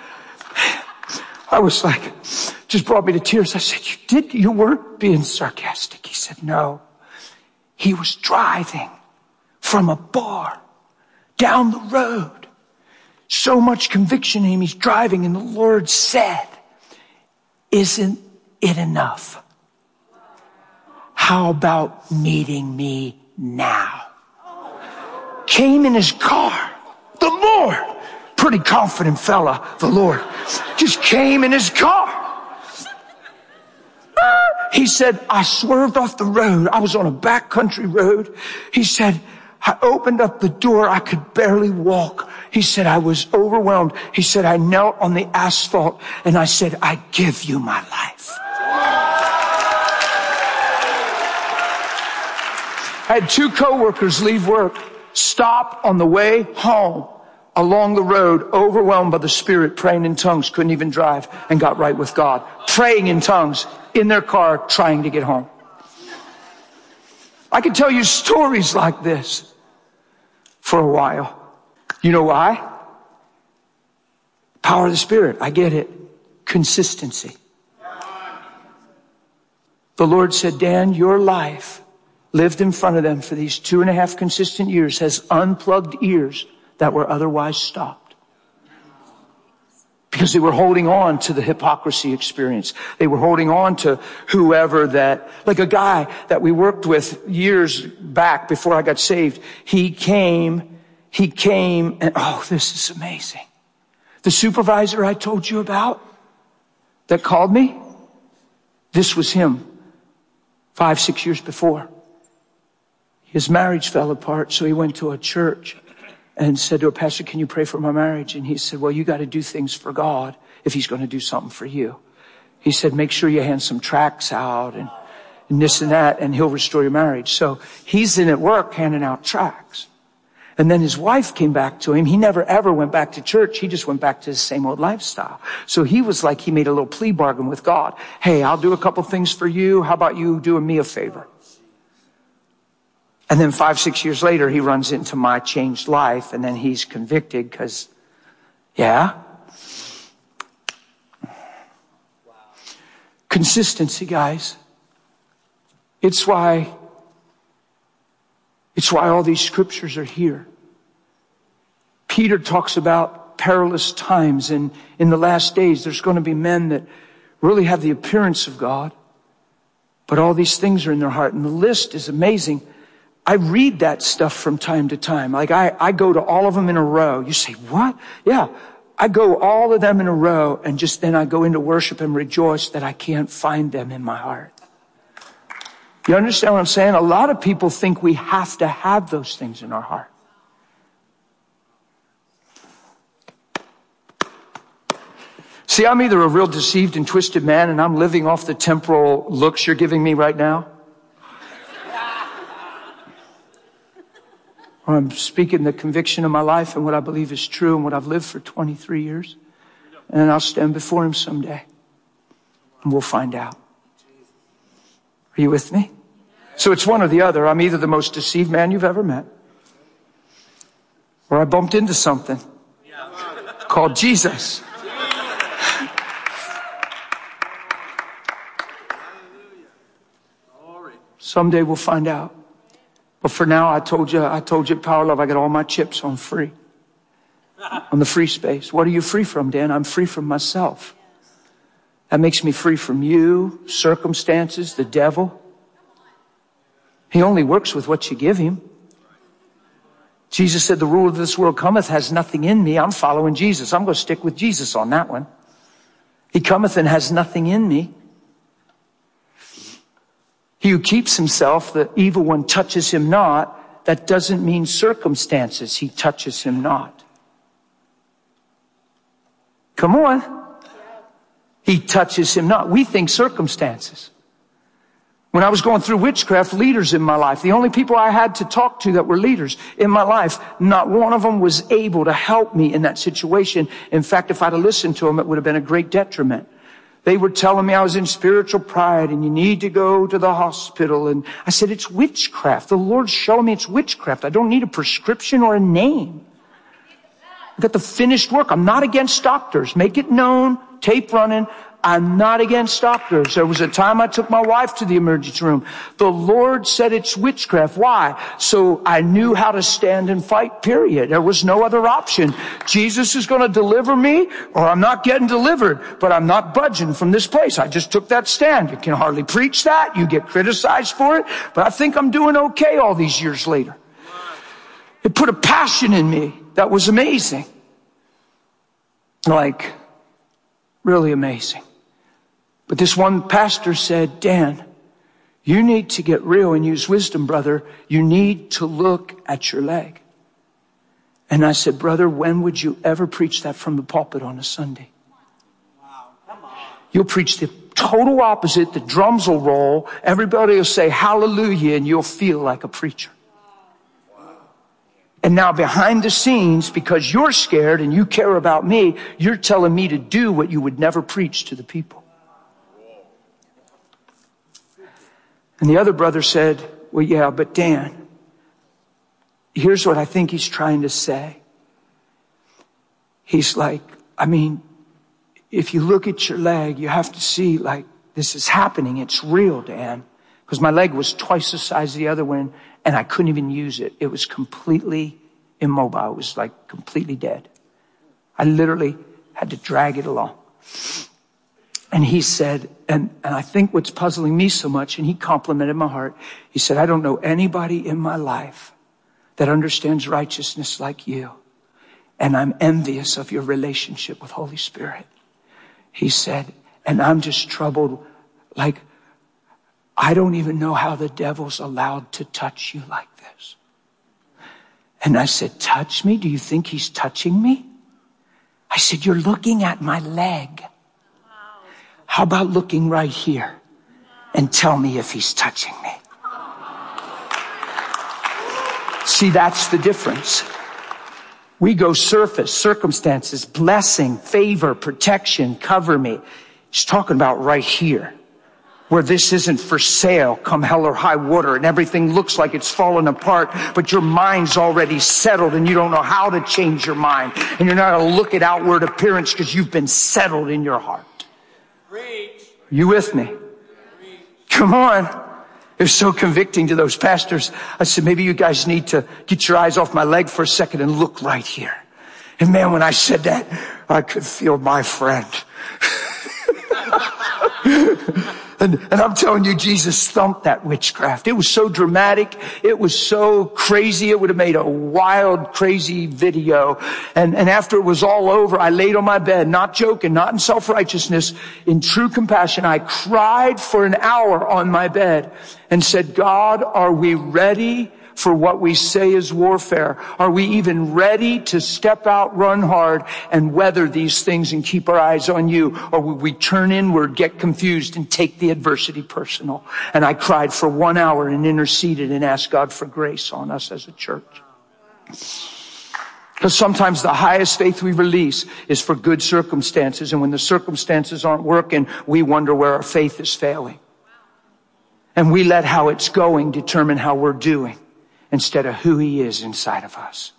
I was like, just brought me to tears. I said, you did, you weren't being sarcastic. He said, no. He was driving from a bar down the road. So much conviction in him. He's driving and the Lord said, isn't it enough? How about meeting me now? Came in his car. The Lord, pretty confident fella, the Lord, just came in his car. He said, I swerved off the road. I was on a backcountry road. He said, I opened up the door. I could barely walk. He said, I was overwhelmed. He said, I knelt on the asphalt and I said, I give you my life. I had two coworkers leave work, stop on the way home along the road, overwhelmed by the Spirit, praying in tongues, couldn't even drive, and got right with God. Praying in tongues in their car, trying to get home. I could tell you stories like this for a while. You know why? Power of the Spirit. I get it. Consistency. The Lord said, Dan, your life lived in front of them for these two and a half consistent years has unplugged ears that were otherwise stopped. Because they were holding on to the hypocrisy experience. They were holding on to whoever that, like a guy that we worked with years back before I got saved. He came, he came and, oh, this is amazing. The supervisor I told you about that called me, this was him five, six years before. His marriage fell apart, so he went to a church and said to a pastor, can you pray for my marriage? And he said, well, you got to do things for God if he's going to do something for you. He said, make sure you hand some tracts out and, and this and that, and he'll restore your marriage. So he's in at work handing out tracts. And then his wife came back to him. He never ever went back to church. He just went back to his same old lifestyle. So he was like, he made a little plea bargain with God. Hey, I'll do a couple things for you. How about you doing me a favor? And then five, six years later, he runs into my changed life, and then he's convicted because, yeah. Wow. Consistency, guys. It's why, it's why all these scriptures are here. Peter talks about perilous times, and in the last days, there's going to be men that really have the appearance of God, but all these things are in their heart, and the list is amazing. I read that stuff from time to time. Like I, I go to all of them in a row. You say, what? Yeah. I go all of them in a row and just then I go into worship and rejoice that I can't find them in my heart. You understand what I'm saying? A lot of people think we have to have those things in our heart. See, I'm either a real deceived and twisted man and I'm living off the temporal looks you're giving me right now, or I'm speaking the conviction of my life and what I believe is true and what I've lived for twenty-three years. And I'll stand before him someday. And we'll find out. Are you with me? So it's one or the other. I'm either the most deceived man you've ever met, or I bumped into something called Jesus. Someday we'll find out. But for now, I told you, I told you at Power Love, I got all my chips on free. On the free space. What are you free from, Dan? I'm free from myself. That makes me free from you, circumstances, the devil. He only works with what you give him. Jesus said, the rule of this world cometh, has nothing in me. I'm following Jesus. I'm going to stick with Jesus on that one. He cometh and has nothing in me. He who keeps himself, the evil one touches him not. That doesn't mean circumstances. He touches him not. Come on. He touches him not. We think circumstances. When I was going through witchcraft, leaders in my life, the only people I had to talk to that were leaders in my life, not one of them was able to help me in that situation. In fact, if I'd have listened to them, it would have been a great detriment. They were telling me I was in spiritual pride and you need to go to the hospital. And I said, it's witchcraft. The Lord's showing me it's witchcraft. I don't need a prescription or a name. I've got the finished work. I'm not against doctors. Make it known. Tape running. I'm not against doctors. There was a time I took my wife to the emergency room. The Lord said it's witchcraft. Why? So I knew how to stand and fight, period. There was no other option. Jesus is going to deliver me or I'm not getting delivered, but I'm not budging from this place. I just took that stand. You can hardly preach that. You get criticized for it, but I think I'm doing okay all these years later. It put a passion in me that was amazing. Like, really amazing. But this one pastor said, Dan, you need to get real and use wisdom, brother. You need to look at your leg. And I said, brother, when would you ever preach that from the pulpit on a Sunday? Wow, come on. You'll preach the total opposite. The drums will roll. Everybody will say hallelujah and you'll feel like a preacher. And now behind the scenes, because you're scared and you care about me, you're telling me to do what you would never preach to the people. And the other brother said, well, yeah, but Dan, here's what I think he's trying to say. He's like, I mean, if you look at your leg, you have to see like this is happening. It's real, Dan. Because my leg was twice the size of the other one and I couldn't even use it. It was completely immobile. It was like completely dead. I literally had to drag it along. And he said, and, and I think what's puzzling me so much, and he complimented my heart, he said, I don't know anybody in my life that understands righteousness like you. And I'm envious of your relationship with Holy Spirit. He said, and I'm just troubled, like, I don't even know how the devil's allowed to touch you like this. And I said, touch me? Do you think he's touching me? I said, you're looking at my leg. How about looking right here and tell me if he's touching me? See, that's the difference. We go surface, circumstances, blessing, favor, protection, cover me. He's talking about right here, where this isn't for sale, come hell or high water, and everything looks like it's falling apart, but your mind's already settled and you don't know how to change your mind. And you're not going to look at outward appearance because you've been settled in your heart. Are you with me? Come on. It was so convicting to those pastors. I said, maybe you guys need to get your eyes off my leg for a second and look right here. And man, when I said that, I could feel my friend. And, and I'm telling you, Jesus thumped that witchcraft. It was so dramatic. It was so crazy. It would have made a wild, crazy video. And, and after it was all over, I laid on my bed, not joking, not in self-righteousness, in true compassion. I cried for an hour on my bed and said, God, are we ready for what we say is warfare? Are we even ready to step out, run hard, and weather these things and keep our eyes on you? Or will we turn inward, get confused, and take the adversity personal? And I cried for one hour and interceded and asked God for grace on us as a church. Because sometimes the highest faith we release is for good circumstances. And when the circumstances aren't working, we wonder where our faith is failing. And we let how it's going determine how we're doing, instead of who he is inside of us.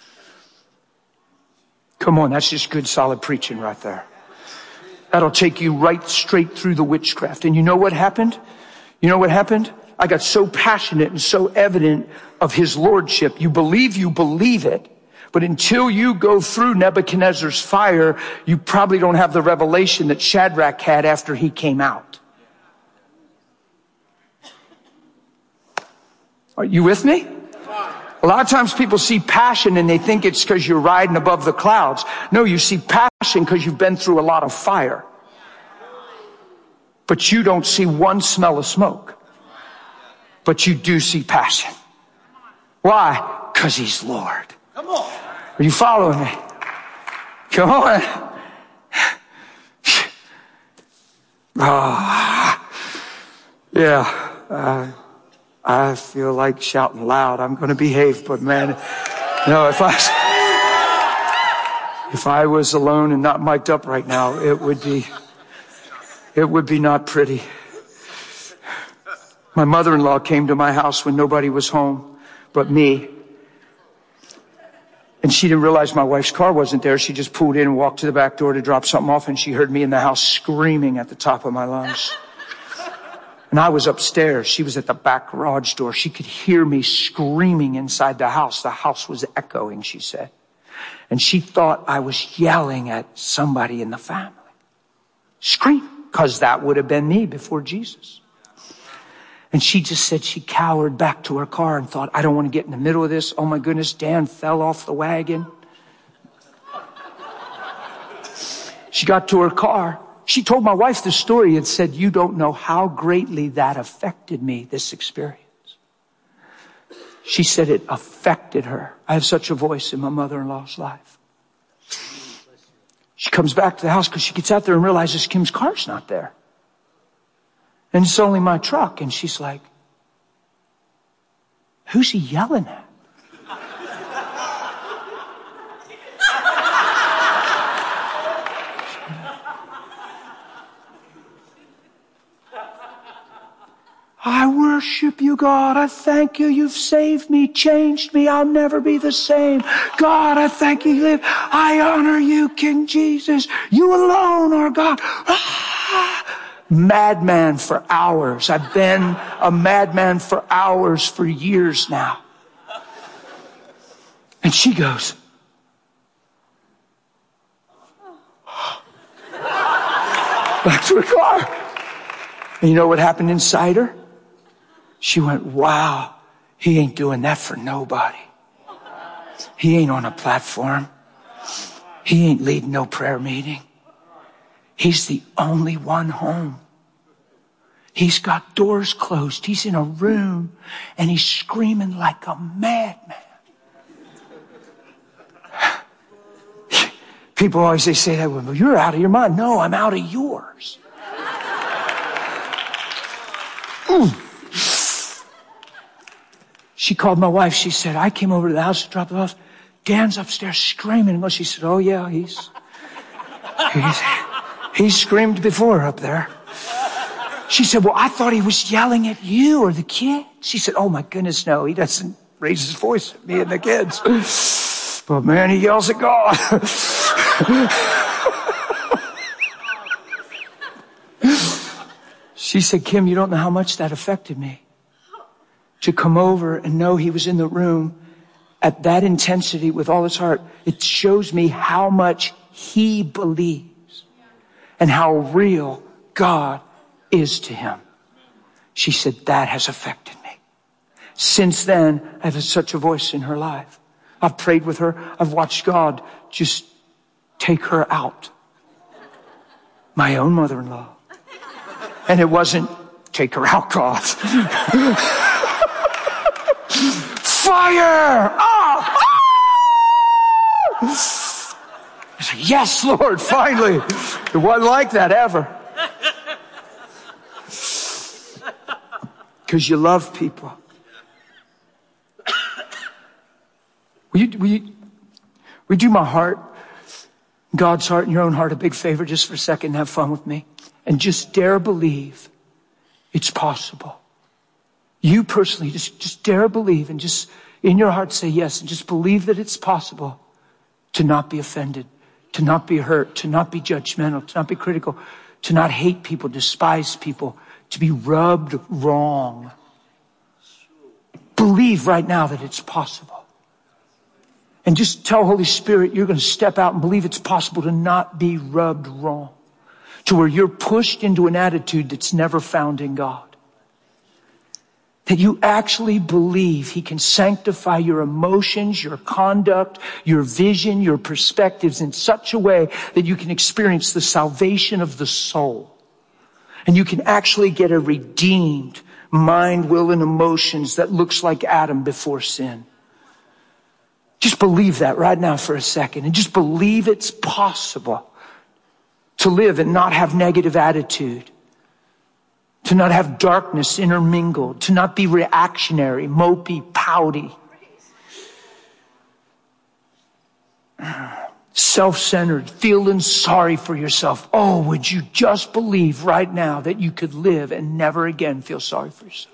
Come on, that's just good, solid preaching right there. That'll take you right straight through the witchcraft. And you know what happened? You know what happened? I got so passionate and so evident of his lordship. You believe you believe it. But until you go through Nebuchadnezzar's fire, you probably don't have the revelation that Shadrach had after he came out. Are you with me? A lot of times people see passion and they think it's because you're riding above the clouds. No, you see passion because you've been through a lot of fire. But you don't see one smell of smoke. But you do see passion. Why? Because he's Lord. Come on. Are you following me? Come on. Oh, yeah. uh, I feel like shouting loud. I'm going to behave, but man, no, if I, if I was alone and not mic'd up right now, it would be, it would be not pretty. My mother-in-law came to my house when nobody was home but me. And she didn't realize my wife's car wasn't there. She just pulled in and walked to the back door to drop something off, and she heard me in the house screaming at the top of my lungs. And I was upstairs. She was at the back garage door. She could hear me screaming inside the house. The house was echoing, she said. And she thought I was yelling at somebody in the family. Scream, because that would have been me before Jesus. And she just said she cowered back to her car and thought, I don't want to get in the middle of this. Oh my goodness, Dan fell off the wagon. She got to her car. She told my wife the story and said, you don't know how greatly that affected me, this experience. She said it affected her. I have such a voice in my mother-in-law's life. She comes back to the house because she gets out there and realizes Kim's car's not there. And it's only my truck. And she's like, who's he yelling at? I worship you, God. I thank you. You've saved me, changed me. I'll never be the same. God, I thank you. Live. I honor you, King Jesus. You alone are God. Ah! Madman for hours. I've been a madman for hours for years now. And she goes, back to her car. And you know what happened inside her? She went, wow, he ain't doing that for nobody. He ain't on a platform. He ain't leading no prayer meeting. He's the only one home. He's got doors closed. He's in a room and he's screaming like a madman. People always they say that, well, you're out of your mind. No, I'm out of yours. Mm. She called my wife. She said, I came over to the house to drop it off. Dan's upstairs screaming. Well, she said, oh yeah, he's, he's, he screamed before up there. She said, well, I thought he was yelling at you or the kids. She said, oh my goodness, no, he doesn't raise his voice at me and the kids. But man, he yells at God. She said, Kim, you don't know how much that affected me. To come over and know he was in the room at that intensity with all his heart. It shows me how much he believes and how real God is to him. She said, that has affected me. Since then, I've had such a voice in her life. I've prayed with her. I've watched God just take her out. My own mother-in-law. And it wasn't take her out, God. Fire! Ah! Ah! I said, yes, Lord, finally. It wasn't like that ever. Because you love people. Will you, will you, will you do my heart, God's heart and your own heart a big favor just for a second and have fun with me? And just dare believe it's possible. You personally, just, just dare believe and just in your heart say yes and just believe that it's possible to not be offended, to not be hurt, to not be judgmental, to not be critical, to not hate people, despise people, to be rubbed wrong. Believe right now that it's possible. And just tell Holy Spirit you're going to step out and believe it's possible to not be rubbed wrong. To where you're pushed into an attitude that's never found in God. That you actually believe he can sanctify your emotions, your conduct, your vision, your perspectives in such a way that you can experience the salvation of the soul. And you can actually get a redeemed mind, will, and emotions that looks like Adam before sin. Just believe that right now for a second. And just believe it's possible to live and not have negative attitude. to not have darkness intermingled, to not be reactionary, mopey, pouty, self-centered, feeling sorry for yourself. Oh, would you just believe right now that you could live and never again feel sorry for yourself?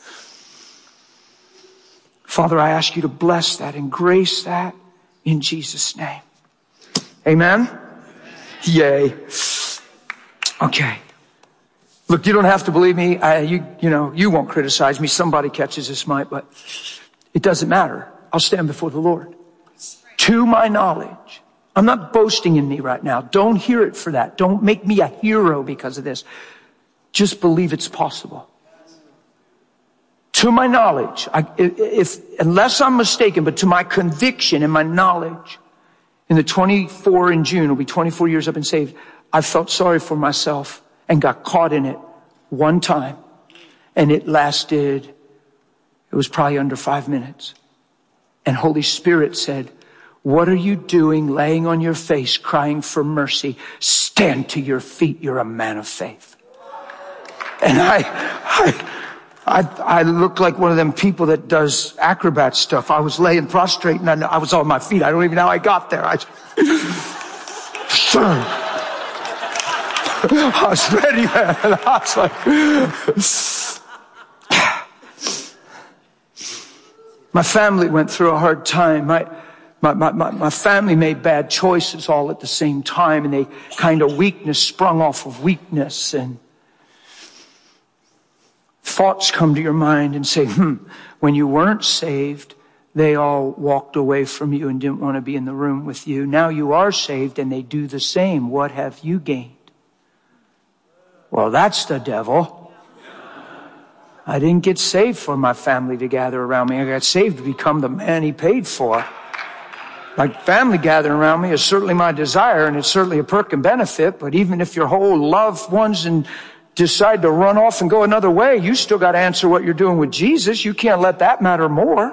Father, I ask you to bless that and grace that in Jesus' name. Amen? Yay. Okay. Look, you don't have to believe me. I, you, you know, you won't criticize me. Somebody catches this might, but it doesn't matter. I'll stand before the Lord. To my knowledge, I'm not boasting in me right now. Don't hear it for that. Don't make me a hero because of this. Just believe it's possible. To my knowledge, I, if, unless I'm mistaken, but to my conviction and my knowledge, in the twenty-four in June, it'll be twenty-four years I've been saved, I felt sorry for myself and got caught in it one time. And it lasted, it was probably under five minutes. And Holy Spirit said, what are you doing laying on your face crying for mercy? Stand to your feet. You're a man of faith. And I, I, I, I looked like one of them people that does acrobat stuff. I was laying prostrate and I, I was on my feet. I don't even know how I got there. I, I was ready, man. I was like, my family went through a hard time. My, my, my, my family made bad choices all at the same time, and they kind of weakness sprung off of weakness, and thoughts come to your mind and say, hmm, when you weren't saved, they all walked away from you and didn't want to be in the room with you. Now you are saved and they do the same. What have you gained? Well, that's the devil. I didn't get saved for my family to gather around me. I got saved to become the man he paid for. Like, family gathering around me is certainly my desire, and it's certainly a perk and benefit, but even if your whole loved ones and decide to run off and go another way, you still got to answer what you're doing with Jesus. You can't let that matter more.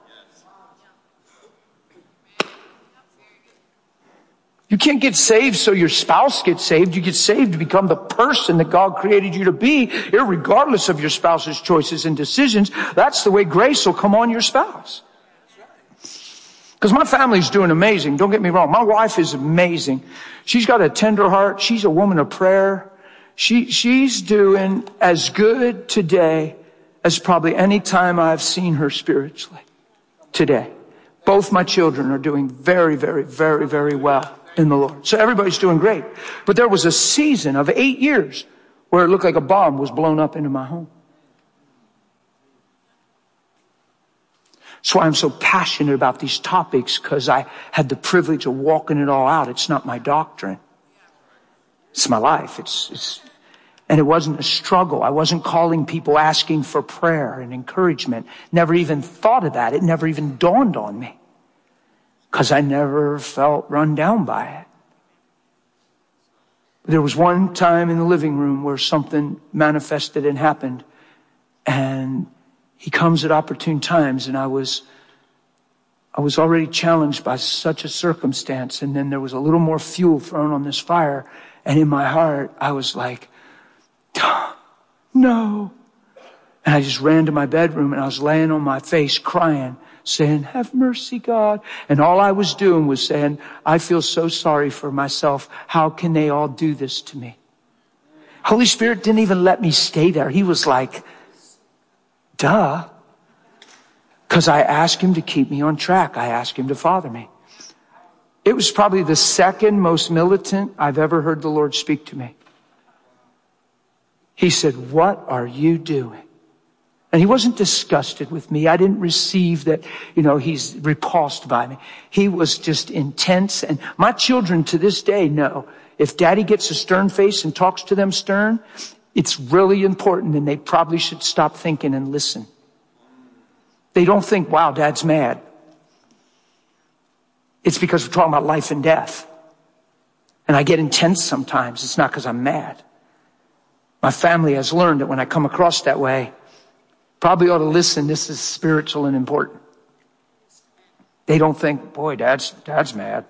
You can't get saved so your spouse gets saved. You get saved to become the person that God created you to be, irregardless of your spouse's choices and decisions. That's the way grace will come on your spouse. Because my family's doing amazing. Don't get me wrong. My wife is amazing. She's got a tender heart. She's a woman of prayer. She, she's doing as good today as probably any time I've seen her spiritually today. Both my children are doing very, very, very, very well in the Lord. So everybody's doing great. But there was a season of eight years where it looked like a bomb was blown up into my home. That's why I'm so passionate about these topics, because I had the privilege of walking it all out. It's not my doctrine. It's my life. It's, it's, and it wasn't a struggle. I wasn't calling people asking for prayer and encouragement. Never even thought of that. It never even dawned on me, because I never felt run down by it. There was one time in the living room where something manifested and happened, and he comes at opportune times, and I was, I was already challenged by such a circumstance, and then there was a little more fuel thrown on this fire, and in my heart, I was like, no. And I just ran to my bedroom, and I was laying on my face crying, saying, have mercy, God. And all I was doing was saying, I feel so sorry for myself. How can they all do this to me? Holy Spirit didn't even let me stay there. He was like, duh. Because I asked him to keep me on track. I asked him to father me. It was probably the second most militant I've ever heard the Lord speak to me. He said, what are you doing? And he wasn't disgusted with me. I didn't receive that, you know, he's repulsed by me. He was just intense. And my children to this day know, if daddy gets a stern face and talks to them stern, it's really important, and they probably should stop thinking and listen. They don't think, wow, dad's mad. It's because we're talking about life and death. And I get intense sometimes. It's not because I'm mad. My family has learned that when I come across that way, probably ought to listen. This is spiritual and important. They don't think, boy, dad's, dad's mad.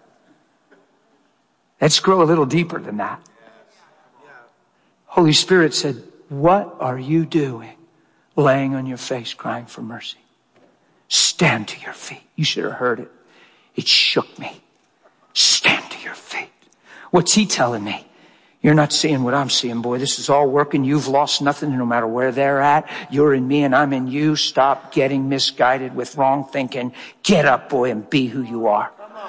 Let's grow a little deeper than that. Holy Spirit said, what are you doing laying on your face crying for mercy? Stand to your feet. You should have heard it. It shook me. Stand to your feet. What's he telling me? You're not seeing what I'm seeing, boy. This is all working. You've lost nothing no matter where they're at. You're in me and I'm in you. Stop getting misguided with wrong thinking. Get up, boy, and be who you are.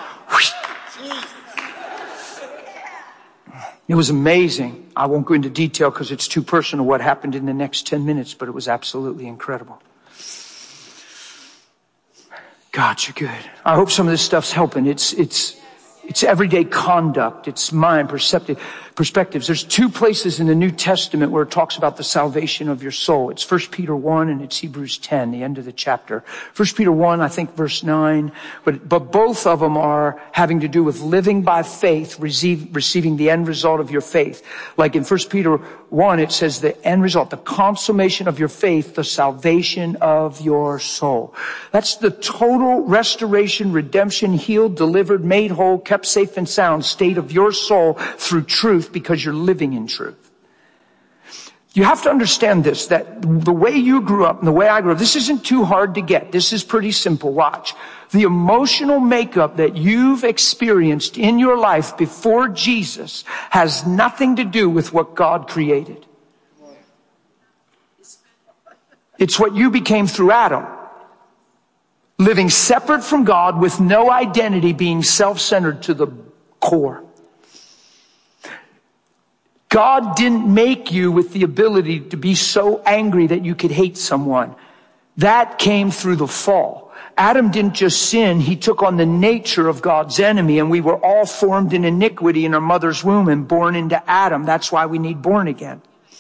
It was amazing. I won't go into detail because it's too personal what happened in the next ten minutes, but it was absolutely incredible. God, you're good. I hope some of this stuff's helping. It's, it's, it's everyday conduct. It's mind, perceptive, perspectives. There's two places in the New Testament where it talks about the salvation of your soul. It's First Peter one and it's Hebrews ten, the end of the chapter. First Peter one, I think verse nine, but, but both of them are having to do with living by faith, receive, receiving the end result of your faith. Like in First Peter one, it says the end result, the consummation of your faith, the salvation of your soul. That's the total restoration, redemption, healed, delivered, made whole, kept safe and sound state of your soul through truth because you're living in truth. You have to understand this, that the way you grew up and the way I grew up, this isn't too hard to get. This is pretty simple. Watch. The emotional makeup that you've experienced in your life before Jesus has nothing to do with what God created. It's what you became through Adam. Living separate from God with no identity, being self-centered to the core. God didn't make you with the ability to be so angry that you could hate someone. That came through the fall. Adam didn't just sin, he took on the nature of God's enemy, and we were all formed in iniquity in our mother's womb and born into Adam. That's why we need born again.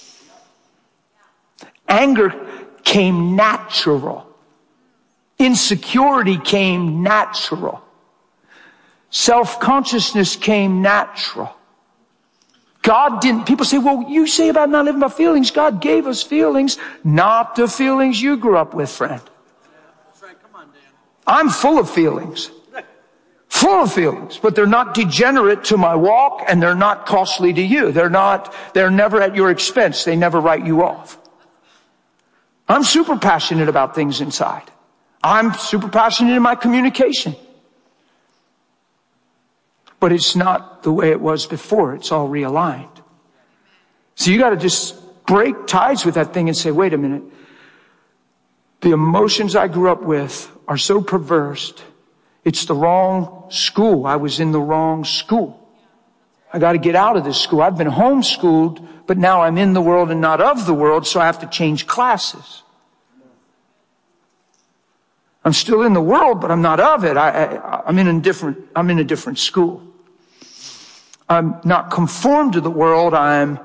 Anger came natural. Insecurity came natural. Self-consciousness came natural. God didn't, people say, well, you say about not living by feelings. God gave us feelings, not the feelings you grew up with, friend. That's right. Come on, Dan. I'm full of feelings. Full of feelings, but they're not degenerate to my walk and they're not costly to you. They're not, they're never at your expense. They never write you off. I'm super passionate about things inside. I'm super passionate in my communication. But it's not the way it was before. It's all realigned. So you got to just break ties with that thing and say, wait a minute. The emotions I grew up with are so perverse. It's the wrong school. I was in the wrong school. I got to get out of this school. I've been homeschooled, but now I'm in the world and not of the world, so I have to change classes. I'm still in the world, but I'm not of it. I, I, I'm in a different, I'm in a different school. I'm not conformed to the world. I'm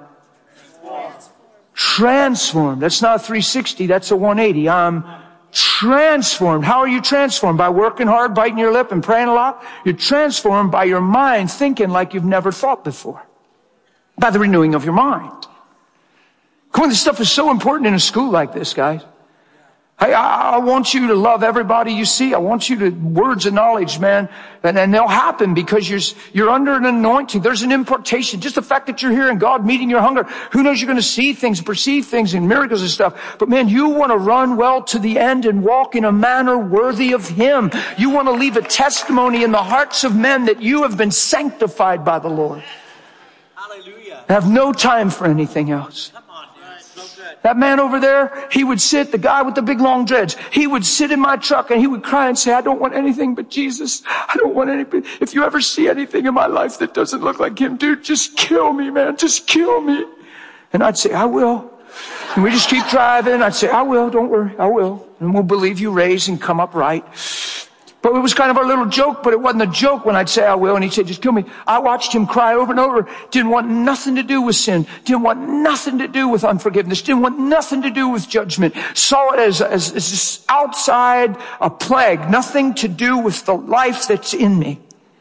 transformed. That's not a three sixty. That's a one eighty. I'm transformed. How are you transformed? By working hard, biting your lip, and praying a lot? You're transformed by your mind thinking like you've never thought before. By the renewing of your mind. Come on, this stuff is so important in a school like this, guys. Hey, I, I want you to love everybody you see. I want you to, words of knowledge, man. And, and they'll happen because you're, you're under an anointing. There's an impartation. Just the fact that you're here and God meeting your hunger. Who knows, you're going to see things, perceive things and miracles and stuff. But man, you want to run well to the end and walk in a manner worthy of Him. You want to leave a testimony in the hearts of men that you have been sanctified by the Lord. Hallelujah. Have no time for anything else. That man over there, he would sit, the guy with the big long dreads, he would sit in my truck and he would cry and say, I don't want anything but Jesus. I don't want anything. If you ever see anything in my life that doesn't look like Him, dude, just kill me, man. Just kill me. And I'd say, I will. And we just keep driving. I'd say, I will. Don't worry. I will. And we'll believe you raise and come up right. But it was kind of our little joke, but it wasn't a joke when I'd say I will, and he'd say, just kill me. I watched him cry over and over. Didn't want nothing to do with sin. Didn't want nothing to do with unforgiveness. Didn't want nothing to do with judgment. Saw it as, as, as just outside a plague. Nothing to do with the life that's in me.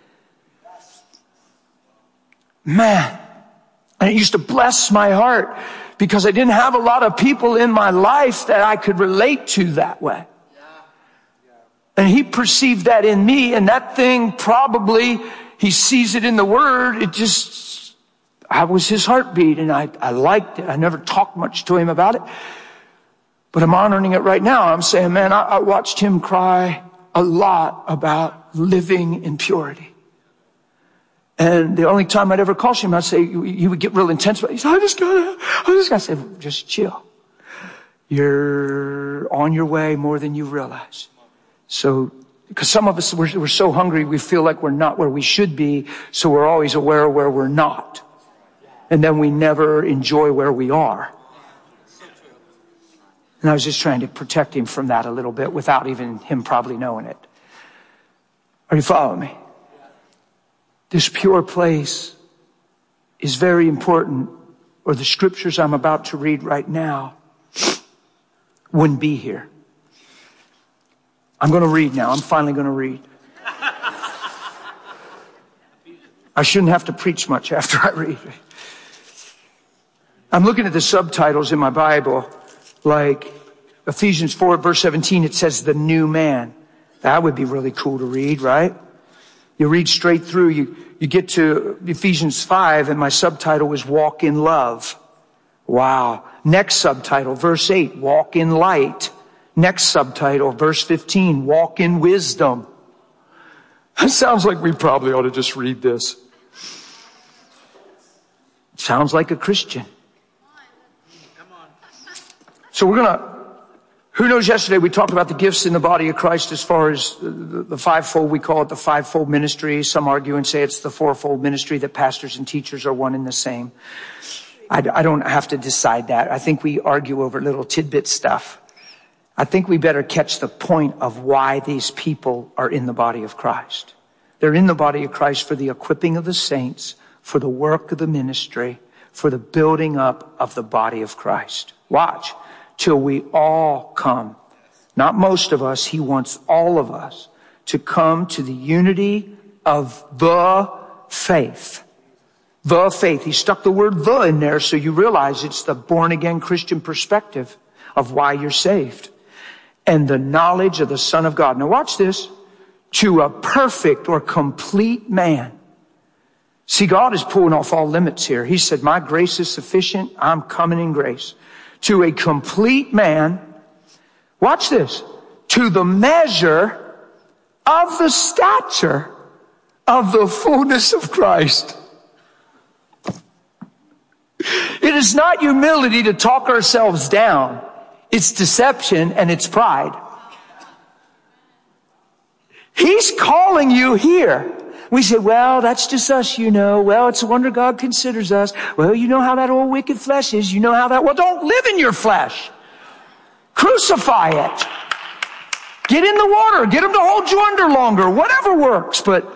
Man. And it used to bless my heart because I didn't have a lot of people in my life that I could relate to that way. And He perceived that in me, and that thing probably, He sees it in the Word. It just, I was his heartbeat, and I, I liked it. I never talked much to him about it, but I'm honoring it right now. I'm saying, man, I, I watched him cry a lot about living in purity. And the only time I'd ever caution him, I'd say, he would get real intense. But he said, I just gotta, I just gotta say, just chill. You're on your way more than you realize. So, because some of us, we're, we're so hungry, we feel like we're not where we should be. So we're always aware of where we're not. And then we never enjoy where we are. And I was just trying to protect him from that a little bit without even him probably knowing it. Are you following me? This pure place is very important, or the scriptures I'm about to read right now wouldn't be here. I'm going to read now. I'm finally going to read. I shouldn't have to preach much after I read. I'm looking at the subtitles in my Bible, like Ephesians four, verse seventeen, it says the new man. That would be really cool to read, right? You read straight through, you, you get to Ephesians five, and my subtitle was Walk in Love. Wow. Next subtitle, verse eight, Walk in Light. Next subtitle, verse fifteen, Walk in Wisdom. It sounds like we probably ought to just read this. Sounds like a Christian. So we're going to, who knows, yesterday we talked about the gifts in the body of Christ as far as the, the fivefold. We call it the fivefold ministry. Some argue and say it's the fourfold ministry, that pastors and teachers are one and the same. I, I don't have to decide that. I think we argue over little tidbit stuff. I think we better catch the point of why these people are in the body of Christ. They're in the body of Christ for the equipping of the saints, for the work of the ministry, for the building up of the body of Christ. Watch. Till we all come. Not most of us. He wants all of us to come to the unity of the faith. The faith. He stuck the word the in there so you realize it's the born again Christian perspective of why you're saved. And the knowledge of the Son of God. Now watch this. To a perfect or complete man. See, God is pulling off all limits here. He said, my grace is sufficient. I'm coming in grace. To a complete man, watch this, to the measure of the stature of the fullness of Christ. It is not humility to talk ourselves down. It's deception and it's pride. He's calling you here. We say, well, that's just us, you know. Well, it's a wonder God considers us. Well, you know how that old wicked flesh is. You know how that, well, don't live in your flesh. Crucify it. Get in the water. Get him to hold you under longer. Whatever works, but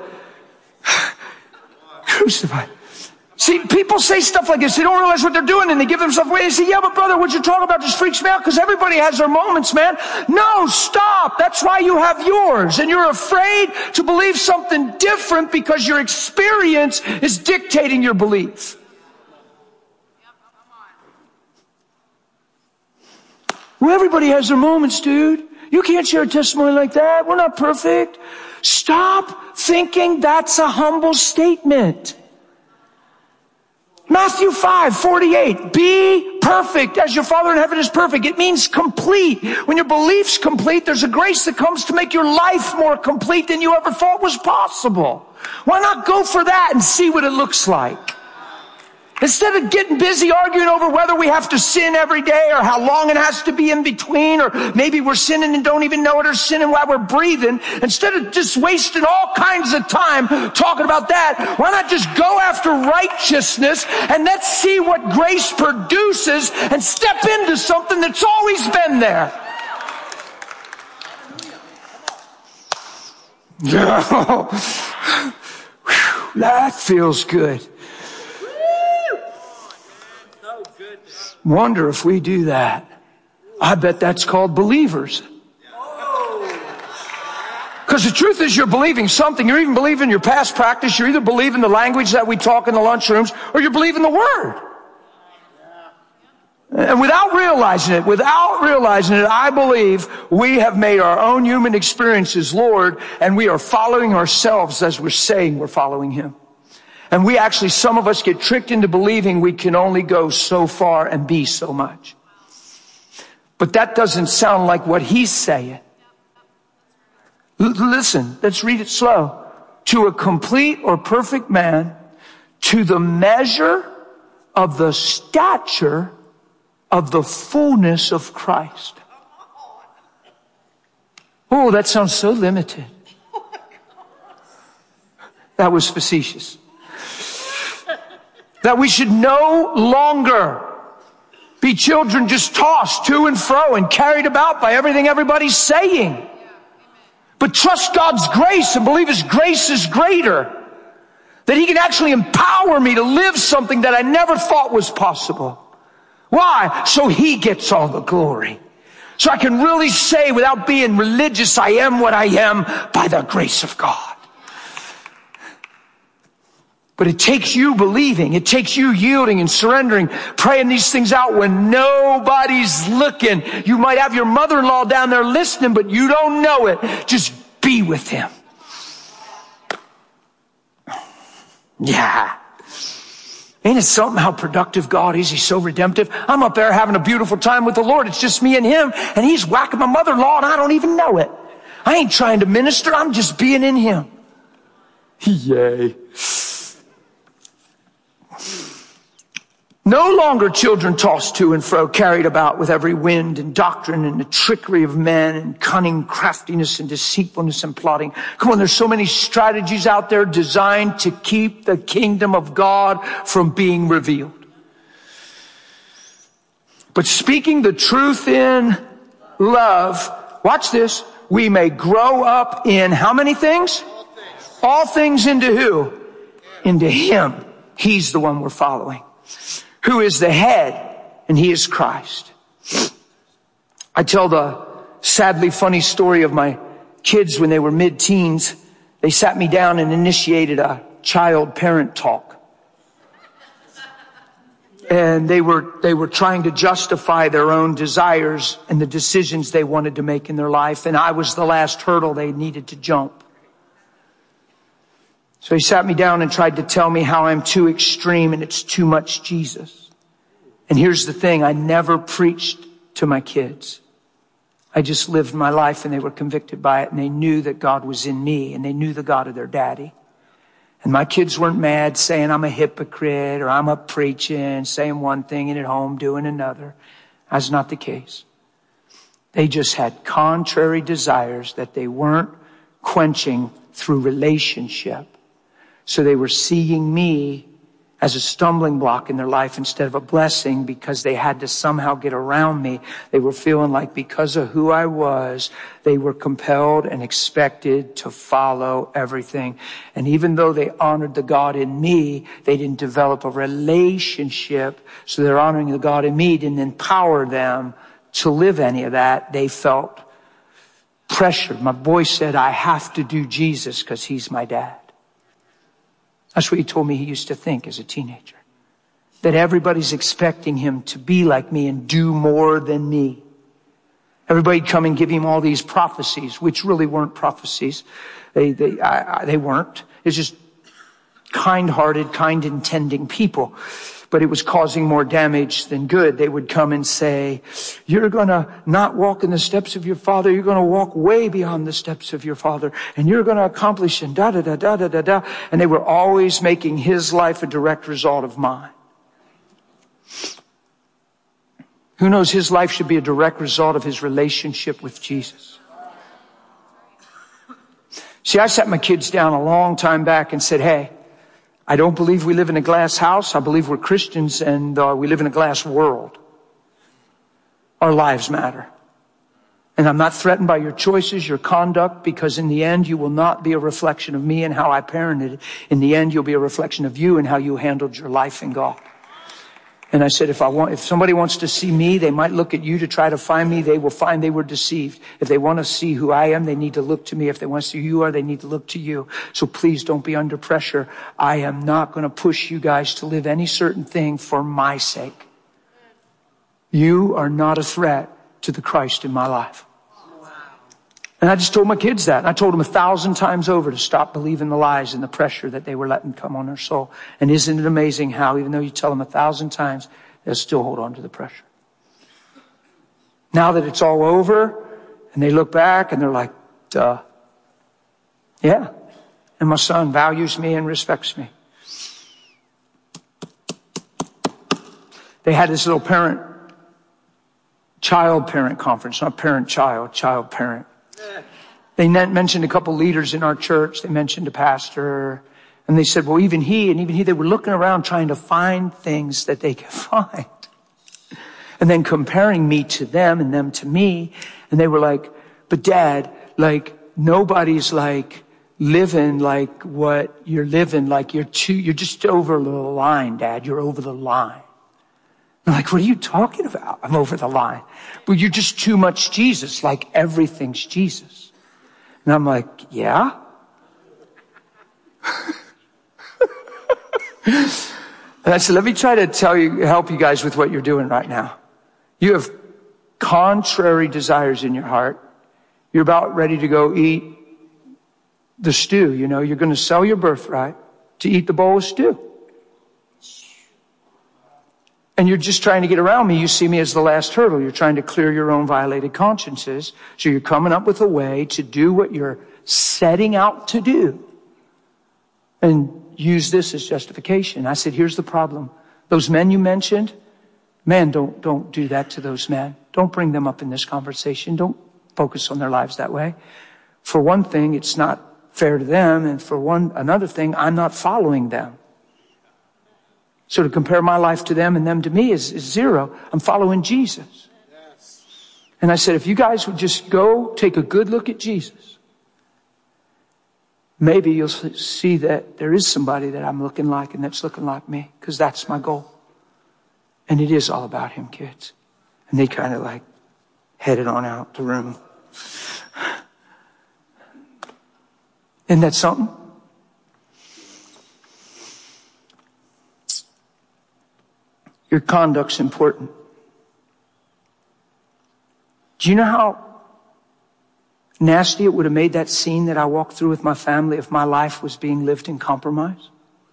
crucify. See, people say stuff like this. They don't realize what they're doing, and they give themselves away. They say, yeah, but brother, what you're talking about just freaks me out because everybody has their moments, man. No, stop. That's why you have yours. And you're afraid to believe something different because your experience is dictating your belief. Well, everybody has their moments, dude. You can't share a testimony like that. We're not perfect. Stop thinking that's a humble statement. Matthew five forty-eight, be perfect as your Father in heaven is perfect. It means complete. When your belief's complete, there's a grace that comes to make your life more complete than you ever thought was possible. Why not go for that and see what it looks like? Instead of getting busy arguing over whether we have to sin every day or how long it has to be in between, or maybe we're sinning and don't even know it, or sinning while we're breathing, instead of just wasting all kinds of time talking about that, why not just go after righteousness and let's see what grace produces and step into something that's always been there. That feels good. Wonder if we do that. I bet that's called believers. Because the truth is you're believing something. You're even believing your past practice. You're either believing the language that we talk in the lunchrooms, or you're believing the Word. And without realizing it, without realizing it, I believe we have made our own human experiences Lord, and we are following ourselves as we're saying we're following Him. And we actually, some of us get tricked into believing we can only go so far and be so much. But that doesn't sound like what he's saying. L- listen, let's read it slow. To a complete or perfect man, to the measure of the stature of the fullness of Christ. Oh, that sounds so limited. That was facetious. That we should no longer be children just tossed to and fro and carried about by everything everybody's saying. But trust God's grace and believe His grace is greater. That He can actually empower me to live something that I never thought was possible. Why? So He gets all the glory. So I can really say without being religious, I am what I am by the grace of God. But it takes you believing. It takes you yielding and surrendering, praying these things out when nobody's looking. You might have your mother-in-law down there listening, but you don't know it. Just be with Him. Yeah. Ain't it something how productive God is? He's so redemptive. I'm up there having a beautiful time with the Lord. It's just me and Him, and He's whacking my mother-in-law, and I don't even know it. I ain't trying to minister. I'm just being in Him. Yay. No longer children tossed to and fro, carried about with every wind and doctrine and the trickery of men and cunning craftiness and deceitfulness and plotting. Come on, there's so many strategies out there designed to keep the kingdom of God from being revealed. But speaking the truth in love, watch this, we may grow up in how many things? All things, All things into who? Into Him. He's the one we're following. Who is the head, and He is Christ. I tell the sadly funny story of my kids when they were mid-teens. They sat me down and initiated a child-parent talk. And they were, they were trying to justify their own desires and the decisions they wanted to make in their life. And I was the last hurdle they needed to jump. So he sat me down and tried to tell me how I'm too extreme and it's too much Jesus. And here's the thing, I never preached to my kids. I just lived my life and they were convicted by it and they knew that God was in me and they knew the God of their daddy. And my kids weren't mad saying I'm a hypocrite or I'm up preaching, saying one thing and at home doing another. That's not the case. They just had contrary desires that they weren't quenching through relationship. So they were seeing me as a stumbling block in their life instead of a blessing because they had to somehow get around me. They were feeling like because of who I was, they were compelled and expected to follow everything. And even though they honored the God in me, they didn't develop a relationship. So their honoring the God in me didn't empower them to live any of that. They felt pressured. My boy said, I have to do Jesus because He's my dad. That's what he told me he used to think as a teenager. That everybody's expecting him to be like me and do more than me. Everybody'd come and give him all these prophecies, which really weren't prophecies. They, they, I, I, they weren't. It's just kind-hearted, kind-intending people. But it was causing more damage than good. They would come and say, you're going to not walk in the steps of your father. You're going to walk way beyond the steps of your father. And you're going to accomplish and da da da da da da da. And they were always making his life a direct result of mine. Who knows, his life should be a direct result of his relationship with Jesus. See, I sat my kids down a long time back and said, hey, I don't believe we live in a glass house. I believe we're Christians and uh, we live in a glass world. Our lives matter. And I'm not threatened by your choices, your conduct, because in the end you will not be a reflection of me and how I parented. In the end you'll be a reflection of you and how you handled your life in God. And I said, if I want, if somebody wants to see me, they might look at you to try to find me. They will find they were deceived. If they want to see who I am, they need to look to me. If they want to see who you are, they need to look to you. So please don't be under pressure. I am not going to push you guys to live any certain thing for my sake. You are not a threat to the Christ in my life. And I just told my kids that. And I told them a thousand times over to stop believing the lies and the pressure that they were letting come on their soul. And isn't it amazing how, even though you tell them a thousand times, they'll still hold on to the pressure. Now that it's all over, and they look back and they're like, duh. Yeah. And my son values me and respects me. They had this little parent, child parent conference, not parent child, child parent. They mentioned a couple leaders in our church. They mentioned a pastor. And they said, well, even he and even he, they were looking around trying to find things that they could find. And then comparing me to them and them to me. And they were like, but Dad, like nobody's like living like what you're living. Like you're too, you're just over the line, Dad. You're over the line. I'm like, what are you talking about? I'm over the line. Well, you're just too much Jesus. Like everything's Jesus. And I'm like, yeah? And I said, let me try to tell you, help you guys with what you're doing right now. You have contrary desires in your heart. You're about ready to go eat the stew. You know, you're going to sell your birthright to eat the bowl of stew. And you're just trying to get around me. You see me as the last hurdle. You're trying to clear your own violated consciences. So you're coming up with a way to do what you're setting out to do. And use this as justification. I said, here's the problem. Those men you mentioned, man, don't, don't do that to those men. Don't bring them up in this conversation. Don't focus on their lives that way. For one thing, it's not fair to them. And for one, another thing, I'm not following them. So to compare my life to them and them to me is, is zero. I'm following Jesus. Yes. And I said, if you guys would just go take a good look at Jesus, maybe you'll see that there is somebody that I'm looking like and that's looking like me, because that's my goal. And it is all about him, kids. And they kind of like headed on out the room. Isn't that something? Your conduct's important. Do you know how nasty it would have made that scene that I walked through with my family if my life was being lived in compromise?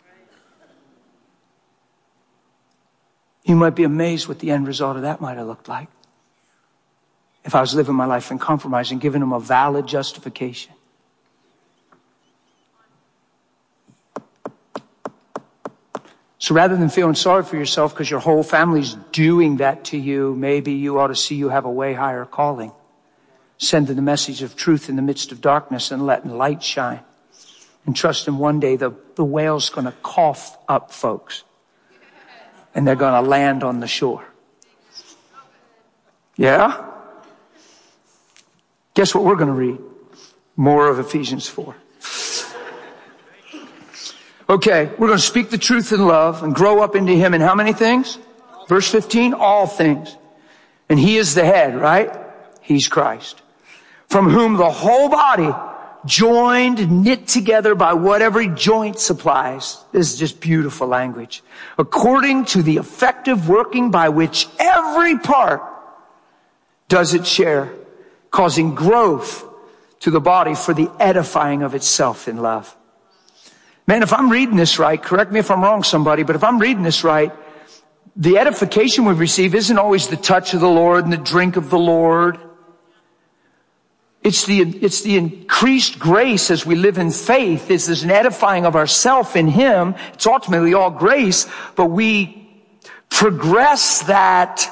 You might be amazed what the end result of that might have looked like. If I was living my life in compromise and giving them a valid justification. So rather than feeling sorry for yourself because your whole family's doing that to you, maybe you ought to see you have a way higher calling. Sending the message of truth in the midst of darkness and letting light shine. And trusting one day the, the whale's going to cough up folks. And they're going to land on the shore. Yeah? Guess what we're going to read? More of Ephesians four. Okay, we're going to speak the truth in love and grow up into him in how many things? Verse fifteen, all things. And he is the head, right? He's Christ. From whom the whole body, joined, knit together by what every joint supplies. This is just beautiful language. According to the effective working by which every part does its share, causing growth to the body for the edifying of itself in love. Man, if I'm reading this right, correct me if I'm wrong, somebody, but if I'm reading this right, the edification we receive isn't always the touch of the Lord and the drink of the Lord. It's the, it's the increased grace as we live in faith. It's this an edifying of ourself in him. It's ultimately all grace, but we progress that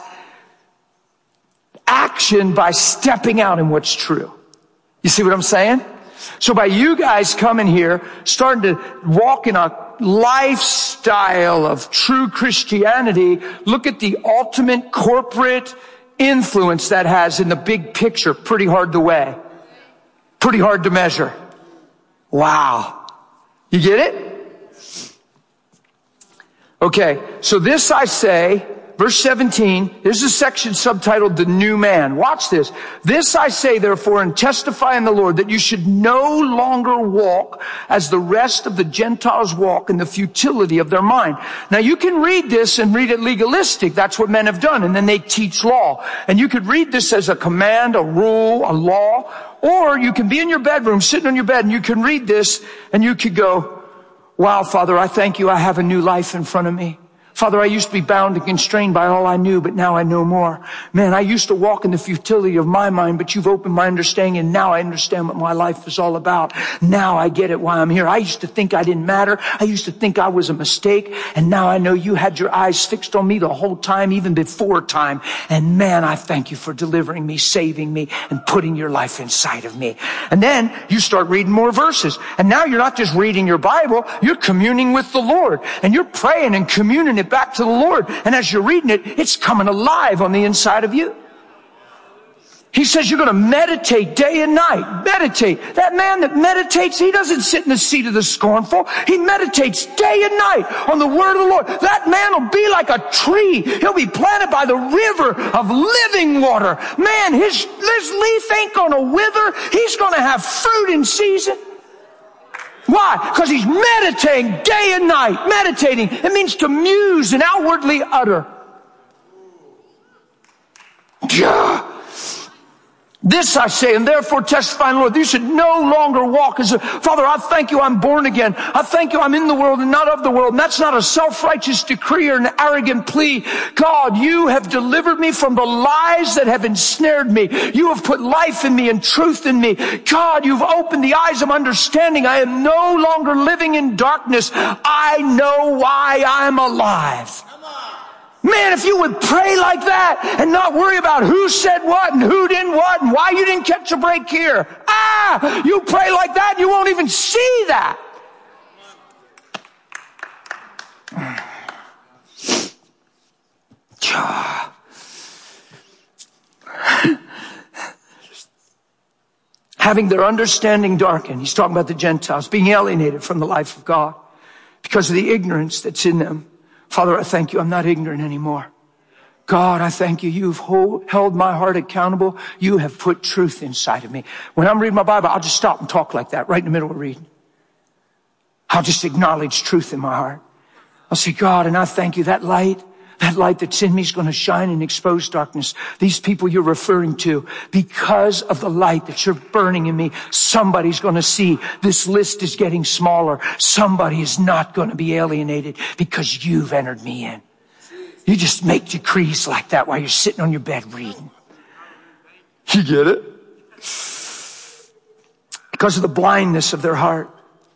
action by stepping out in what's true. You see what I'm saying? So by you guys coming here, starting to walk in a lifestyle of true Christianity, look at the ultimate corporate influence that has in the big picture. Pretty hard to weigh. Pretty hard to measure. Wow. You get it? Okay. So this I say, Verse seventeen, there's a section subtitled The New Man. Watch this. This I say therefore and testify in the Lord that you should no longer walk as the rest of the Gentiles walk in the futility of their mind. Now you can read this and read it legalistic. That's what men have done. And then they teach law. And you could read this as a command, a rule, a law. Or you can be in your bedroom, sitting on your bed, and you can read this and you could go, wow, Father, I thank you. I have a new life in front of me. Father, I used to be bound and constrained by all I knew, but now I know more. Man, I used to walk in the futility of my mind, but you've opened my understanding, and now I understand what my life is all about. Now I get it why I'm here. I used to think I didn't matter. I used to think I was a mistake, and now I know you had your eyes fixed on me the whole time, even before time. And man, I thank you for delivering me, saving me, and putting your life inside of me. And then you start reading more verses. And now you're not just reading your Bible, you're communing with the Lord. And you're praying and communing it back to the Lord. And as you're reading it, it's coming alive on the inside of you. He says you're going to meditate day and night. Meditate. That man that meditates, he doesn't sit in the seat of the scornful. He meditates day and night on the word of the Lord. That man will be like a tree. He'll be planted by the river of living water. Man, his, his leaf ain't going to wither. He's going to have fruit in season. Why? Because he's meditating day and night. Meditating. It means to muse and outwardly utter. Yeah. This I say, and therefore testify in the Lord, you should no longer walk as a, Father, I thank you I'm born again. I thank you I'm in the world and not of the world. And that's not a self-righteous decree or an arrogant plea. God, you have delivered me from the lies that have ensnared me. You have put life in me and truth in me. God, you've opened the eyes of understanding. I am no longer living in darkness. I know why I'm alive. Man, if you would pray like that and not worry about who said what and who didn't what and why you didn't catch a break here. Ah, you pray like that and you won't even see that. Having their understanding darkened. He's talking about the Gentiles being alienated from the life of God because of the ignorance that's in them. Father, I thank you I'm not ignorant anymore. God, I thank you. You've hold, held my heart accountable. You have put truth inside of me. When I'm reading my Bible, I'll just stop and talk like that right in the middle of reading. I'll just acknowledge truth in my heart. I'll say, God, and I thank you. That light, that light that's in me is going to shine and expose darkness. These people you're referring to, because of the light that you're burning in me, somebody's going to see this list is getting smaller. Somebody is not going to be alienated because you've entered me in. You just make decrees like that while you're sitting on your bed reading. You get it? Because of the blindness of their heart.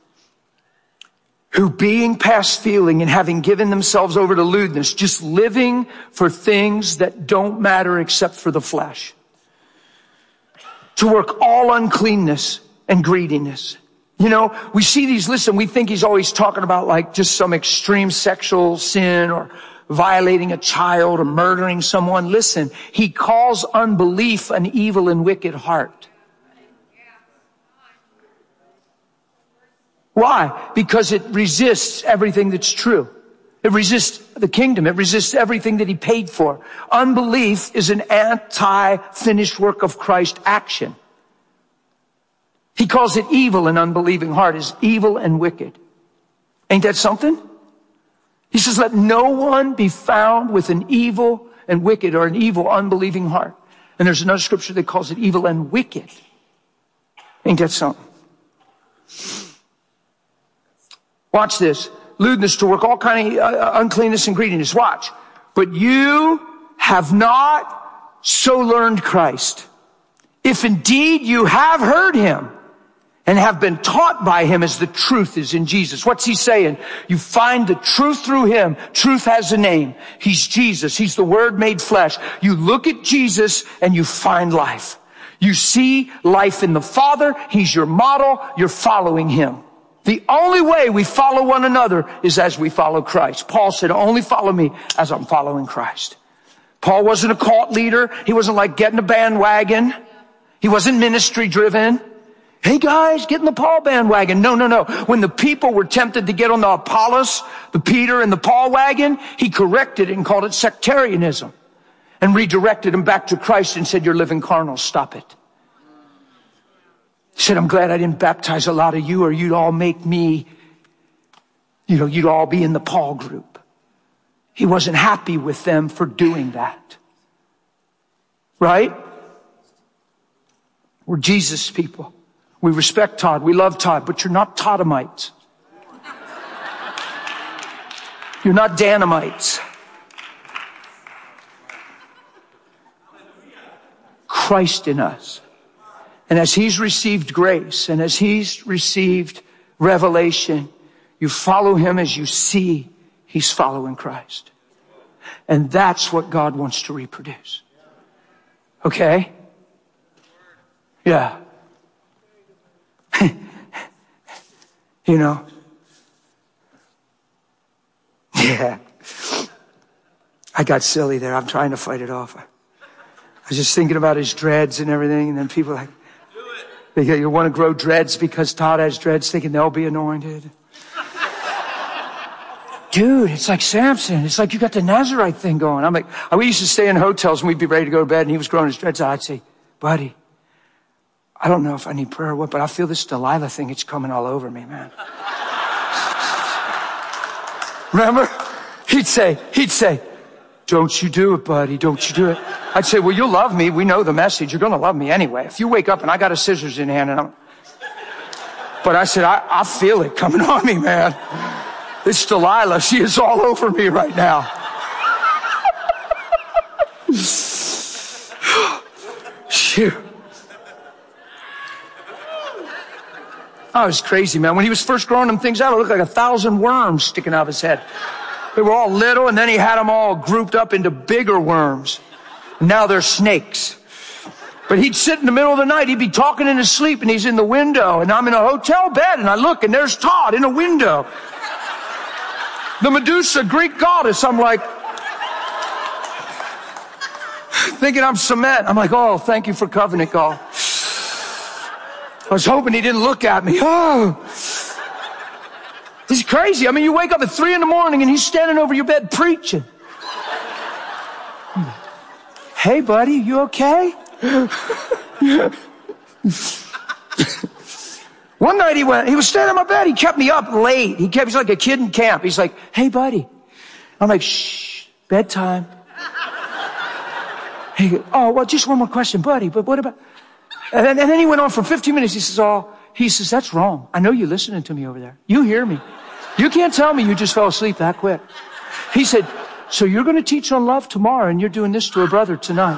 Who being past feeling and having given themselves over to lewdness, just living for things that don't matter except for the flesh. To work all uncleanness and greediness. You know, we see these lists and we think he's always talking about like just some extreme sexual sin or violating a child or murdering someone. Listen, he calls unbelief an evil and wicked heart. Why? Because it resists everything that's true. It resists the kingdom. It resists everything that he paid for. Unbelief is an anti-finished work of Christ action. He calls it evil. An unbelieving heart is evil and wicked. Ain't that something? He says, let no one be found with an evil and wicked or an evil unbelieving heart. And there's another scripture that calls it evil and wicked. Ain't that something? Watch this. Lewdness, to work all kind of uh, uncleanness and greediness. Watch. But you have not so learned Christ. If indeed you have heard him and have been taught by him as the truth is in Jesus. What's he saying? You find the truth through him. Truth has a name. He's Jesus. He's the Word made flesh. You look at Jesus and you find life. You see life in the Father. He's your model. You're following him. The only way we follow one another is as we follow Christ. Paul said, only follow me as I'm following Christ. Paul wasn't a cult leader. He wasn't like getting a bandwagon. He wasn't ministry driven. Hey guys, get in the Paul bandwagon. No, no, no. When the people were tempted to get on the Apollos, the Peter and the Paul wagon, he corrected it and called it sectarianism and redirected them back to Christ and said, you're living carnal. Stop it. He said, I'm glad I didn't baptize a lot of you or you'd all make me, you know, you'd all be in the Paul group. He wasn't happy with them for doing that. Right? We're Jesus people. We respect Todd. We love Todd, but you're not Toddomites. You're not Danamites. Christ in us. And as he's received grace and as he's received revelation, you follow him as you see he's following Christ. And that's what God wants to reproduce. Okay? Yeah. You know? Yeah. I got silly there. I'm trying to fight it off. I was just thinking about his dreads and everything, and then people like, they go, you want to grow dreads because Todd has dreads, thinking they'll be anointed. Dude, it's like Samson. It's like you got the Nazarite thing going. I'm like, we used to stay in hotels and we'd be ready to go to bed and he was growing his dreads out. I'd say, buddy, I don't know if I need prayer or what, but I feel this Delilah thing. It's coming all over me, man. Remember? He'd say, he'd say, don't you do it, buddy. Don't you do it. I'd say, well, you'll love me. We know the message. You're going to love me anyway. If you wake up and I got a scissors in hand and I'm, but I said, I, I feel it coming on me, man. It's Delilah. She is all over me right now. Shoot. Oh, it was crazy, man. When he was first growing them things out, it looked like a thousand worms sticking out of his head. They were all little, and then he had them all grouped up into bigger worms. And now they're snakes. But he'd sit in the middle of the night. He'd be talking in his sleep, and he's in the window. And I'm in a hotel bed, and I look, and there's Todd in a window. The Medusa, Greek goddess. I'm like, thinking I'm cement. I'm like, oh, thank you for covenant, God. I was hoping he didn't look at me. Oh, this is crazy. I mean, you wake up at three in the morning and he's standing over your bed preaching. Hey, buddy, you okay? One night he went, he was standing on my bed. He kept me up late. He kept, he's like a kid in camp. He's like, hey, buddy. I'm like, shh, bedtime. He goes, oh, well, just one more question, buddy. But what about... And then, and then he went on for fifteen minutes. He says, oh, he says, that's wrong. I know you're listening to me over there. You hear me. You can't tell me you just fell asleep that quick. He said, so you're going to teach on love tomorrow and you're doing this to a brother tonight.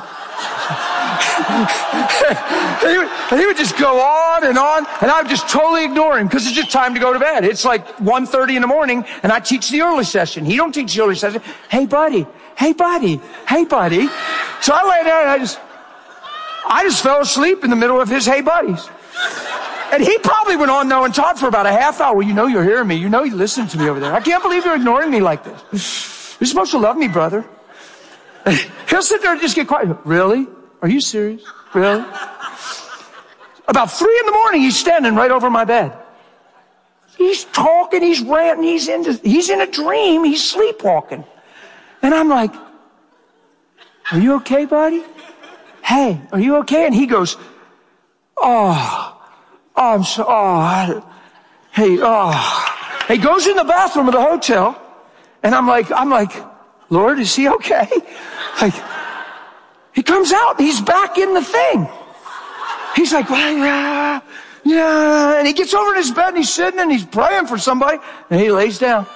and, he would, and he would just go on and on, and I would just totally ignore him because it's just time to go to bed. It's like one thirty in the morning, and I teach the early session. He don't teach the early session. Hey, buddy. Hey, buddy. Hey, buddy. So I lay down and I just... I just fell asleep in the middle of his hey buddies. And he probably went on knowing Todd for about a half hour. Well, you know you're hearing me. You know you're listening to me over there. I can't believe you're ignoring me like this. You're supposed to love me, brother. He'll sit there and just get quiet. Really? Are you serious? Really? About three in the morning, he's standing right over my bed. He's talking, he's ranting, he's into, he's in a dream, he's sleepwalking. And I'm like, are you okay, buddy? Hey, are you okay? And he goes, oh, oh I'm so, oh, I, hey, oh. He goes in the bathroom of the hotel, and I'm like, I'm like, Lord, is he okay? Like, he comes out, and he's back in the thing. He's like, well, yeah, yeah. And he gets over in his bed, and he's sitting, and he's praying for somebody, and he lays down.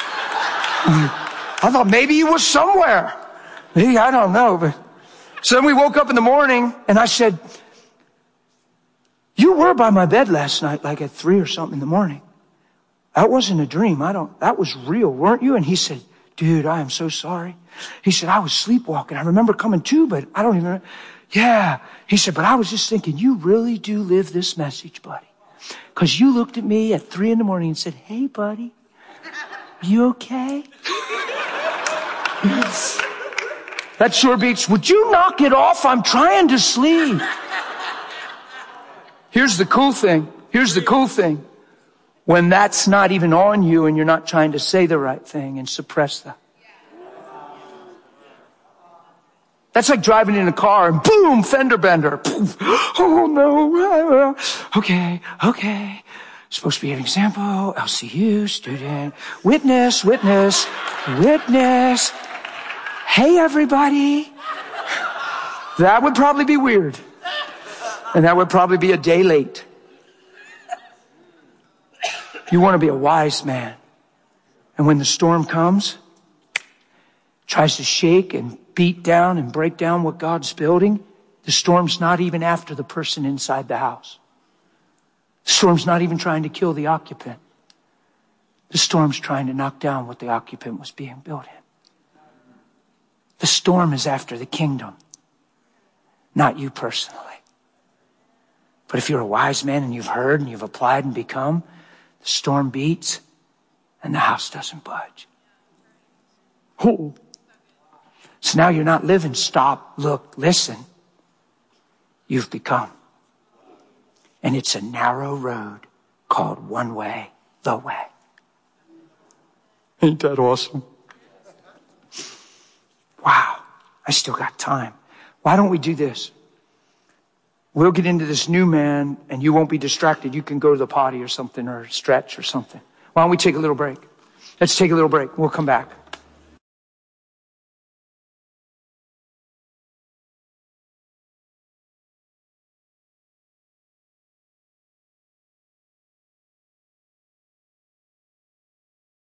I thought maybe he was somewhere. Maybe, I don't know, but... So then we woke up in the morning, and I said, you were by my bed last night, like at three or something in the morning. That wasn't a dream. I don't, that was real, weren't you? And he said, dude, I am so sorry. He said, I was sleepwalking. I remember coming to, but I don't even remember. Yeah. He said, but I was just thinking, you really do live this message, buddy. Because you looked at me at three in the morning and said, hey, buddy, you okay? That sure beats, would you knock it off? I'm trying to sleep. Here's the cool thing. Here's the cool thing. When that's not even on you and you're not trying to say the right thing and suppress that. That's like driving in a car and boom, fender bender. Oh no. Okay, okay. Supposed to be an example. L C U student. Witness, witness, witness. Hey everybody. That would probably be weird. And that would probably be a day late. You want to be a wise man. And when the storm comes, tries to shake and beat down and break down what God's building, the storm's not even after the person inside the house. The storm's not even trying to kill the occupant. The storm's trying to knock down what the occupant was being built in. The storm is after the kingdom, not you personally. But if you're a wise man and you've heard and you've applied and become, the storm beats and the house doesn't budge. Oh. So now you're not living, stop, look, listen. You've become. And it's a narrow road called one way, the way. Ain't that awesome? Wow, I still got time. Why don't we do this? We'll get into this new man and you won't be distracted. You can go to the potty or something or stretch or something. Why don't we take a little break? Let's take a little break. We'll come back.